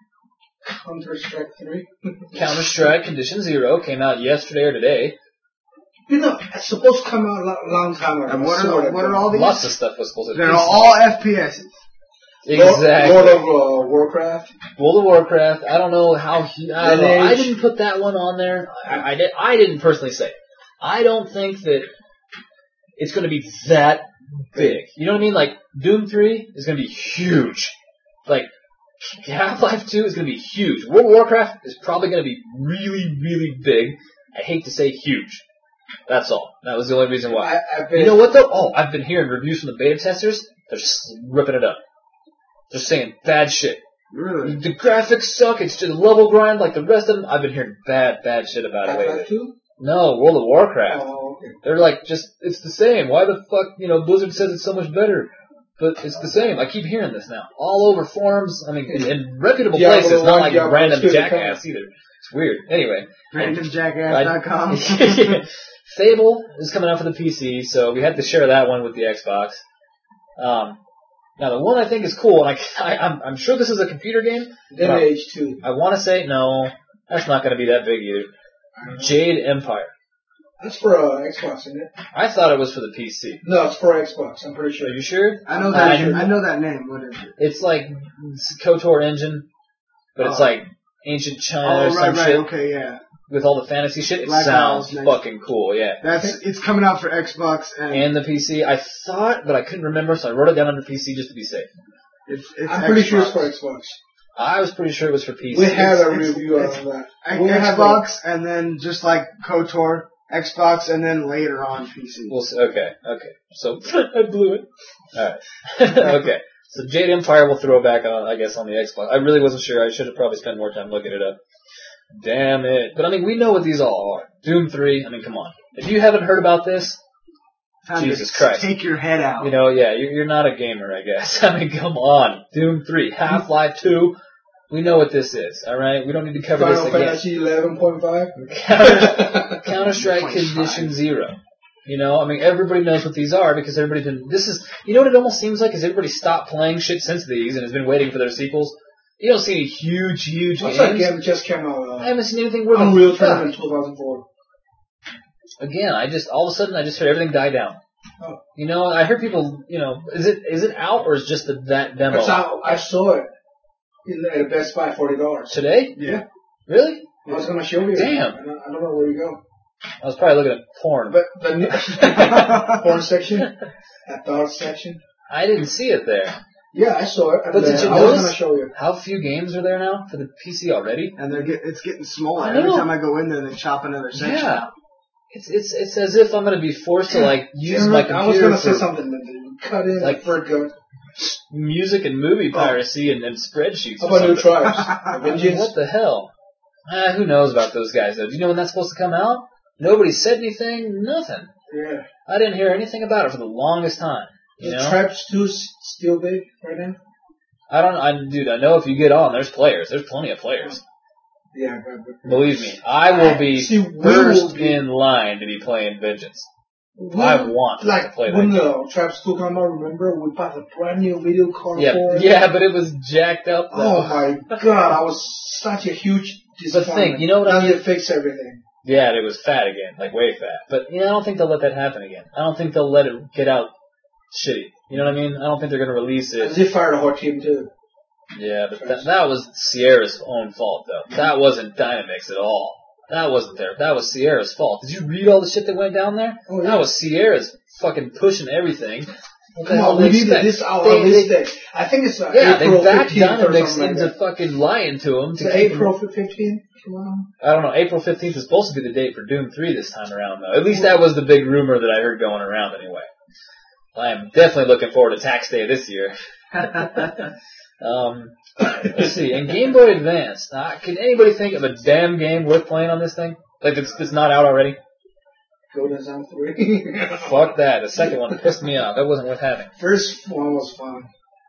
Counter Strike three. Counter-Strike Condition Zero came out yesterday or today. You know, it's supposed to come out a lo- long time ago. And what Sort are, of. what are all these? Lots of stuff was supposed to be. They're all F P Ss. Exactly. World of uh, Warcraft. World of Warcraft. I don't know how he. I, don't know. I Lineage. didn't put that one on there. I, I did. I didn't personally say. I don't think that it's going to be that big. You know what I mean? Like Doom three is going to be huge. Like Half-Life two is going to be huge. World of Warcraft is probably going to be really, really big. I hate to say huge. That's all. That was the only reason why. I, I bet You know what though? Oh, I've been hearing reviews from the beta testers. They're just ripping it up. They're saying bad shit. Really? The graphics suck. It's just a level grind like the rest of them. I've been hearing bad, bad shit about it Half-Life lately. two? No, World of Warcraft. Oh, okay. They're like, just, it's the same. Why the fuck, you know, Blizzard says it's so much better. But it's the same. I keep hearing this now. All over forums. I mean, in, in reputable Diablo places, not one, like Diablo random two, jackass either. It's weird. Anyway. random jackass dot com. Fable is coming out for the P C, so we had to share that one with the Xbox. Um, now, the one I think is cool, and I, I, I'm, I'm sure this is a computer game. but I, Lineage two. I want to say, no, that's not going to be that big either. Jade Empire. That's for uh, Xbox, isn't it? I thought it was for the P C. No, it's for Xbox. I'm pretty sure. Are you sure? I know I that. know- I know that name. What is it? It's like it's KOTOR engine, but it's Oh. like ancient China Oh, or some right, right. shit Okay, yeah. with all the fantasy shit. It Black sounds Isles, nice. fucking cool, yeah. That's it's coming out for Xbox and, And the P C, I thought, but I couldn't remember, so I wrote it down under P C just to be safe. it's, it's I'm pretty sure it's Xbox. for Xbox. I was pretty sure it was for P C. We had a it's- review it's- on that. X- We have Xbox and then just like KOTOR, Xbox and then later on P C. We'll see. Okay, okay. So I blew it. All right. Okay. So Jade Empire will throw back on, I guess, on the Xbox. I really wasn't sure. I should have probably spent more time looking it up. Damn it. But I mean, we know what these all are. Doom three. I mean, come on. If you haven't heard about this, Time Jesus to Christ. take your head out. you know, yeah, you're, you're not a gamer, I guess. I mean, come on. Doom three, Half-Life two. We know what this is. All right. We don't need to cover Final this again. Fantasy eleven point five. Counter, Counter-Strike twenty-five. Condition Zero. You know, I mean, everybody knows what these are because everybody's been, this is, you know what it almost seems like is everybody stopped playing shit since these and has been waiting for their sequels. You don't see any huge, huge What's that games. game just came out? I Uh, haven't seen anything worth Unreal a fuck. Tournament two thousand four. Again, I just, all of a sudden, I just heard everything die down. Oh. You know, I heard people, you know, is it, is it out or is just the, that demo? It's out. I saw it. in the Best Buy, forty dollars. Today? Yeah. Really? I was gonna show you. Damn. I don't, I don't know where you go. I was probably looking at porn. But the porn section, adult section. I didn't see it there. Yeah, I saw it. But did you I was notice gonna show you. how few games are there now for the P C already? And they're get, it's getting smaller. I Every know. time I go in there, they chop another section. Yeah. It's it's it's as if I'm going to be forced to like use Yeah, my I was computer gonna say for something. That cut in like- like for good. music and movie piracy and, and spreadsheets. How or about New something. Tribes? I mean, Vengeance? what the hell? Ah, who knows about those guys though? Do you know when that's supposed to come out? Nobody said anything. Nothing. Yeah. I didn't hear anything about it for the longest time. You The know? Tribes two still big right now? I don't. I dude. I know if you get on, there's players. There's plenty of players. Yeah, but, but Believe me, I will be See, we first will be- in line to be playing Vengeance. we- I want like to play that when game. the Tribes two came out. Remember, we bought a brand new video card Yeah, for it. yeah, but it was jacked up. Though. Oh my god, I was such a huge But disappointment. think, you know what now I mean? they fix everything. Yeah, and it was fat again, like way fat. But you know, I don't think they'll let that happen again. I don't think they'll let it get out shitty. You know what I mean? I don't think they're going to release And it. they fired a whole team too. Yeah, but that, that was Sierra's own fault, though. That wasn't Dynamix at all. That wasn't their. That was Sierra's fault. Did you read all the shit that went down there? Oh, yeah. That was Sierra's fucking pushing everything. What the Come hell on, do we they needed expect? this out They- on this they- day. I think it's uh, Yeah, April they backed fifteenth or Dynamix something into like that. fucking lying to him. To Is it keep him- April fifteenth? Come on. I don't know. April fifteenth is supposed to be the date for Doom three this time around, though. At least that was the big rumor that I heard going around anyway. I am definitely looking forward to tax day this year. Um, let's see. And Game Boy Advance. Uh, can anybody think of a damn game worth playing on this thing? Like it's, it's not out already? Golden Sun three. Fuck that. The second one pissed me off. That wasn't worth having. First one was fun.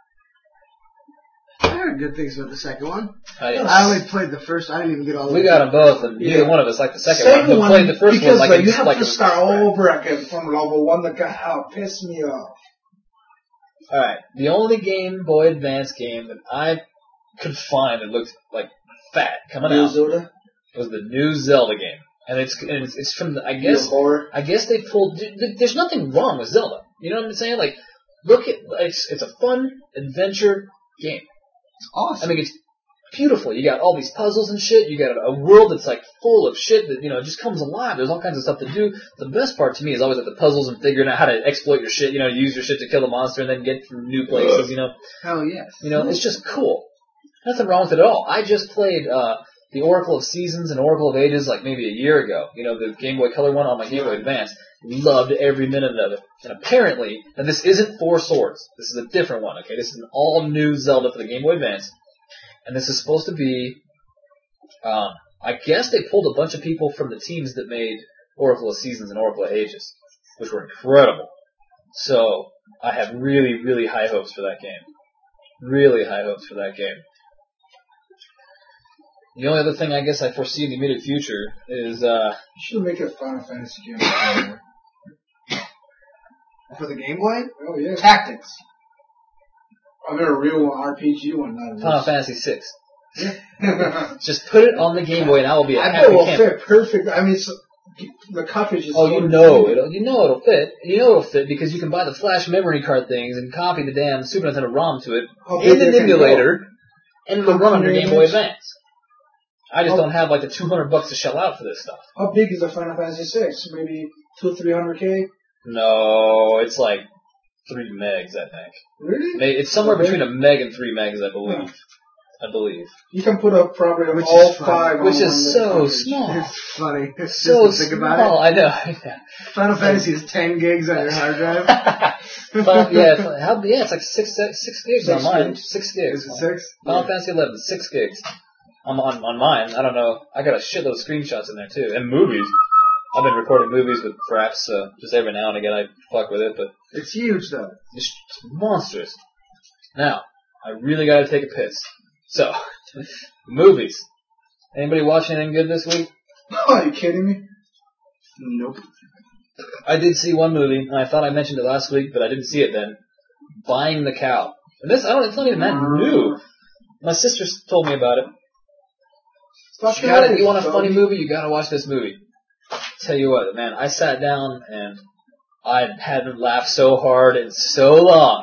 I heard good things about the second one. I, I only played the first. I didn't even get all the we way got through. them both, and neither Yeah. one of us liked the second, Second one. one, We played the first because one like like, a, you have like to a start spread. over again from level one. The guy oh, pissed me off. Alright, the only Game Boy Advance game that I could find that looked like fat coming New out Zelda. was the new Zelda game. And it's and it's, it's from, the, I guess, New horror. I guess they pulled, th- th- there's nothing wrong with Zelda. You know what I'm saying? Like, look at, it's, it's a fun adventure game. It's awesome. I mean, it's beautiful. You got all these puzzles and shit. You got a, a world that's like full of shit that, you know, just comes alive. There's all kinds of stuff to do. The best part to me is always like the puzzles and figuring out how to exploit your shit, you know, use your shit to kill the monster and then get from new places, you know. Hell yes. You know, it's just cool. Nothing wrong with it at all. I just played, uh, the Oracle of Seasons and Oracle of Ages like maybe a year ago. You know, the Game Boy Color one on my Game Boy Advance. Loved every minute of it. And apparently, and this isn't Four Swords. This is a different one, okay? This is an all-new Zelda for the Game Boy Advance. And this is supposed to be, um, I guess they pulled a bunch of people from the teams that made Oracle of Seasons and Oracle of Ages, which were incredible. So, I have really, really high hopes for that game. Really high hopes for that game. The only other thing I guess I foresee in the immediate future is, uh, You should make a Final Fantasy game. For the Game Boy? Oh yeah. Tactics. I mean a real R P G one, not a Final Fantasy six. I Just put it on the Game Boy and I will be a bet it happy will camper. fit perfect. I mean, it's, the cartridge is. Oh, so you know big. it'll, you know it'll fit. You know it'll fit because you can buy the flash memory card things and copy the damn Super Nintendo ROM to it How in big an it can emulator, and it'll run on your Game Boy convenient. Advance. I just How- don't have like the two hundred bucks to shell out for this stuff. How big is the Final Fantasy six? Maybe two, three hundred k. No, it's like three megs, I think. Really? May- It's somewhere Okay. between a meg and three megs, I believe. I believe. You can put up probably Which all is fun. five. on Which one is little so cartridge. small. It's funny. It's So just to think small. about I know. it. Final Fantasy is ten gigs on your hard drive. Final, yeah, it's- how, yeah, it's like six six, six gigs Six on mine. gigs. Six gigs. Is it six? Final Fantasy eleven, six gigs. I'm on on mine. I don't know. I got a shitload of screenshots in there too, and movies. I've been recording movies with Fraps, so just every now and again I fuck with it, but It's huge though. it's monstrous. Now, I really gotta take a piss. So, movies. Anybody watch anything good this week? Are you kidding me? Nope. I did see one movie, and I thought I mentioned it last week, but I didn't see it then. Buying the Cow. And this, I don't, it's not even that new. My sister told me about it. Stop You, gotta, your you want a eyes, funny doggy. movie? You gotta watch this movie. Tell you what, man, I sat down and I hadn't laughed so hard in so long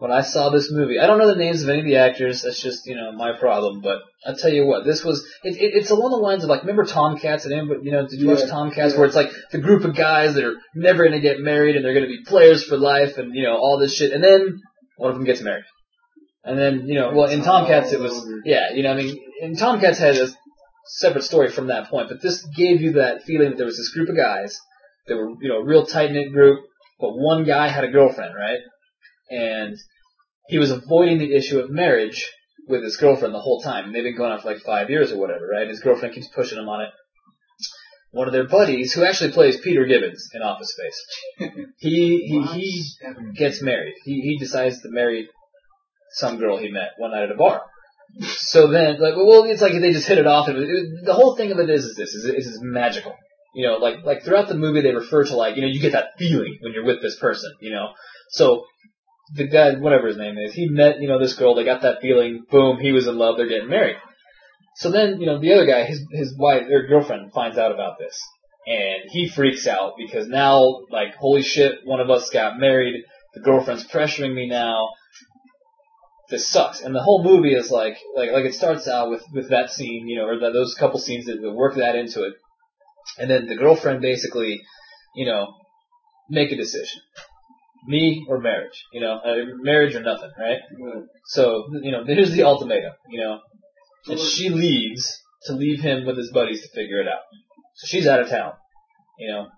when I saw this movie, I don't know the names of any of the actors. That's just, you know, my problem. But I'll tell you what, this was, it, it, it's along the lines of, like, remember Tomcats? And, you know, did you watch Yeah, Tomcats? yeah. Where it's like the group of guys that are never going to get married and they're going to be players for life and, you know, all this shit. And then one of them gets married. And then, you know, well, in Tomcats it was, yeah, you know, I mean, in Tomcats had a separate story from that point. But this gave you that feeling that there was this group of guys that were, you know, a real tight-knit group. But one guy had a girlfriend, right? And he was avoiding the issue of marriage with his girlfriend the whole time. And they've been going on for like five years or whatever, right? His girlfriend keeps pushing him on it. One of their buddies, who actually plays Peter Gibbons in Office Space, he he he gets married. He he decides to marry some girl he met one night at a bar. So then, like, well, it's like they just hit it off. And it, it, the whole thing of it is, is this: is it is magical. You know, like like throughout the movie, they refer to, like, you know, you get that feeling when you're with this person. You know, so. The guy, whatever his name is, he met, you know, this girl, they got that feeling, boom, he was in love, they're getting married. So then, you know, the other guy, his his wife, or girlfriend, finds out about this. And he freaks out, because now, like, holy shit, one of us got married, the girlfriend's pressuring me now, this sucks. And the whole movie is like, like, like it starts out with, with that scene, you know, or that, those couple scenes that work that into it. And then the girlfriend basically, you know, make a decision. Me or marriage, you know, uh, marriage or nothing, right? right? So, you know, here's the ultimatum, you know, and she leaves to leave him with his buddies to figure it out. So she's out of town, you know,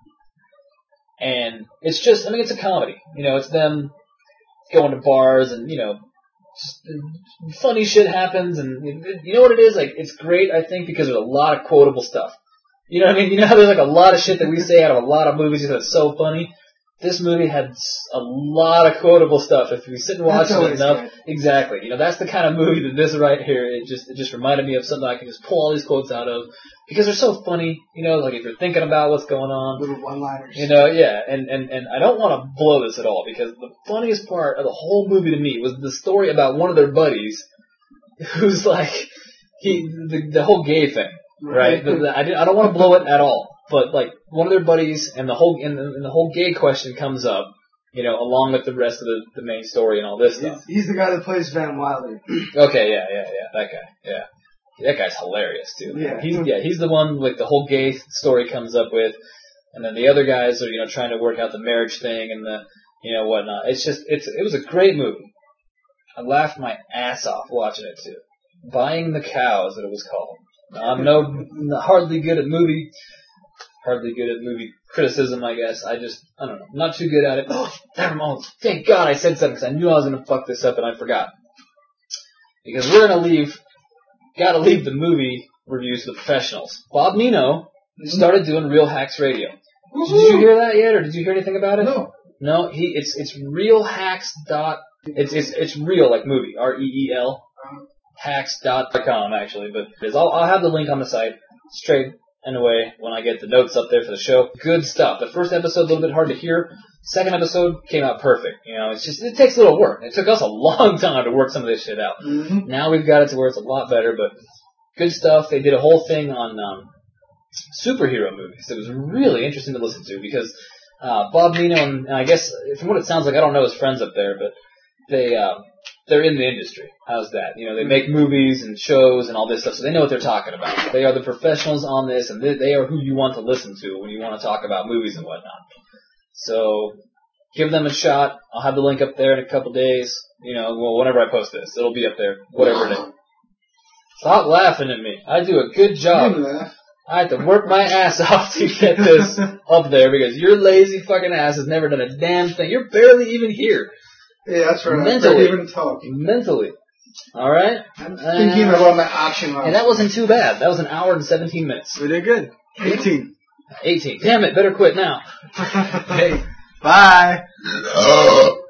and it's just, I mean, it's a comedy, you know, it's them going to bars and, you know, just funny shit happens, and you know what it is? Like, it's great, I think, because there's a lot of quotable stuff. You know what I mean? You know how there's like a lot of shit that we say out of a lot of movies because it's so funny? This movie had a lot of quotable stuff. If we sit and watch it enough, good. Exactly. You know, that's the kind of movie that this right here, it just it just reminded me of something I can just pull all these quotes out of because they're so funny. You know, like if you're thinking about what's going on, little one-liners. You know, yeah. And and and I don't want to blow this at all because the funniest part of the whole movie to me was the story about one of their buddies, who's like he the, the whole gay thing, right? the, the, I did, I don't want to blow it at all. But like one of their buddies, and the whole and the, and the whole gay question comes up, you know, along with the rest of the, the main story and all this he's, stuff. He's the guy that plays Van Wilder. Okay, yeah, yeah, yeah, that guy, yeah, that guy's hilarious too. Yeah, he's yeah, he's the one like the whole gay story comes up with, and then the other guys are, you know, trying to work out the marriage thing and the, you know, whatnot. It's just it's it was a great movie. I laughed my ass off watching it too. Buying the Cow is what it was called. I'm no hardly good at movie. Hardly good at movie criticism, I guess. I just, I don't know, not too good at it. Oh, damn, oh, thank God I said something because I knew I was going to fuck this up and I forgot. Because we're going to leave, got to leave the movie reviews to the professionals. Bob Nino started doing Real Hacks Radio. Woo-hoo. Did you hear that yet, or did you hear anything about it? No. No, he, it's, it's real hacks dot, it's, it's, it's real, like movie, R E E L, hacks dot com actually, but I'll, I'll have the link on the site, straight. Anyway, when I get the notes up there for the show, good stuff. The first episode, a little bit hard to hear. Second episode came out perfect. You know, it's just, it takes a little work. It took us a long time to work some of this shit out. Mm-hmm. Now we've got it to where it's a lot better, but good stuff. They did a whole thing on um, superhero movies. It was really interesting to listen to because uh, Bob Nino, and, and I guess, from what it sounds like, I don't know his friends up there, but they, uh, they're in the industry. How's that? You know, they make movies and shows and all this stuff, so they know what they're talking about. They are the professionals on this, and they, they are who you want to listen to when you want to talk about movies and whatnot. So, give them a shot. I'll have the link up there in a couple days. You know, well, whenever I post this, it'll be up there, whatever it is. Stop laughing at me. I do a good job. I have to work my ass off to get this up there because your lazy fucking ass has never done a damn thing. You're barely even here. Yeah, that's right. Mentally. I can't even talk. Mentally. Alright? I'm thinking uh, about my action. And that wasn't too bad. That was an hour and seventeen minutes. We did good. eighteen. eighteen. Damn it, better quit now. Hey. Bye.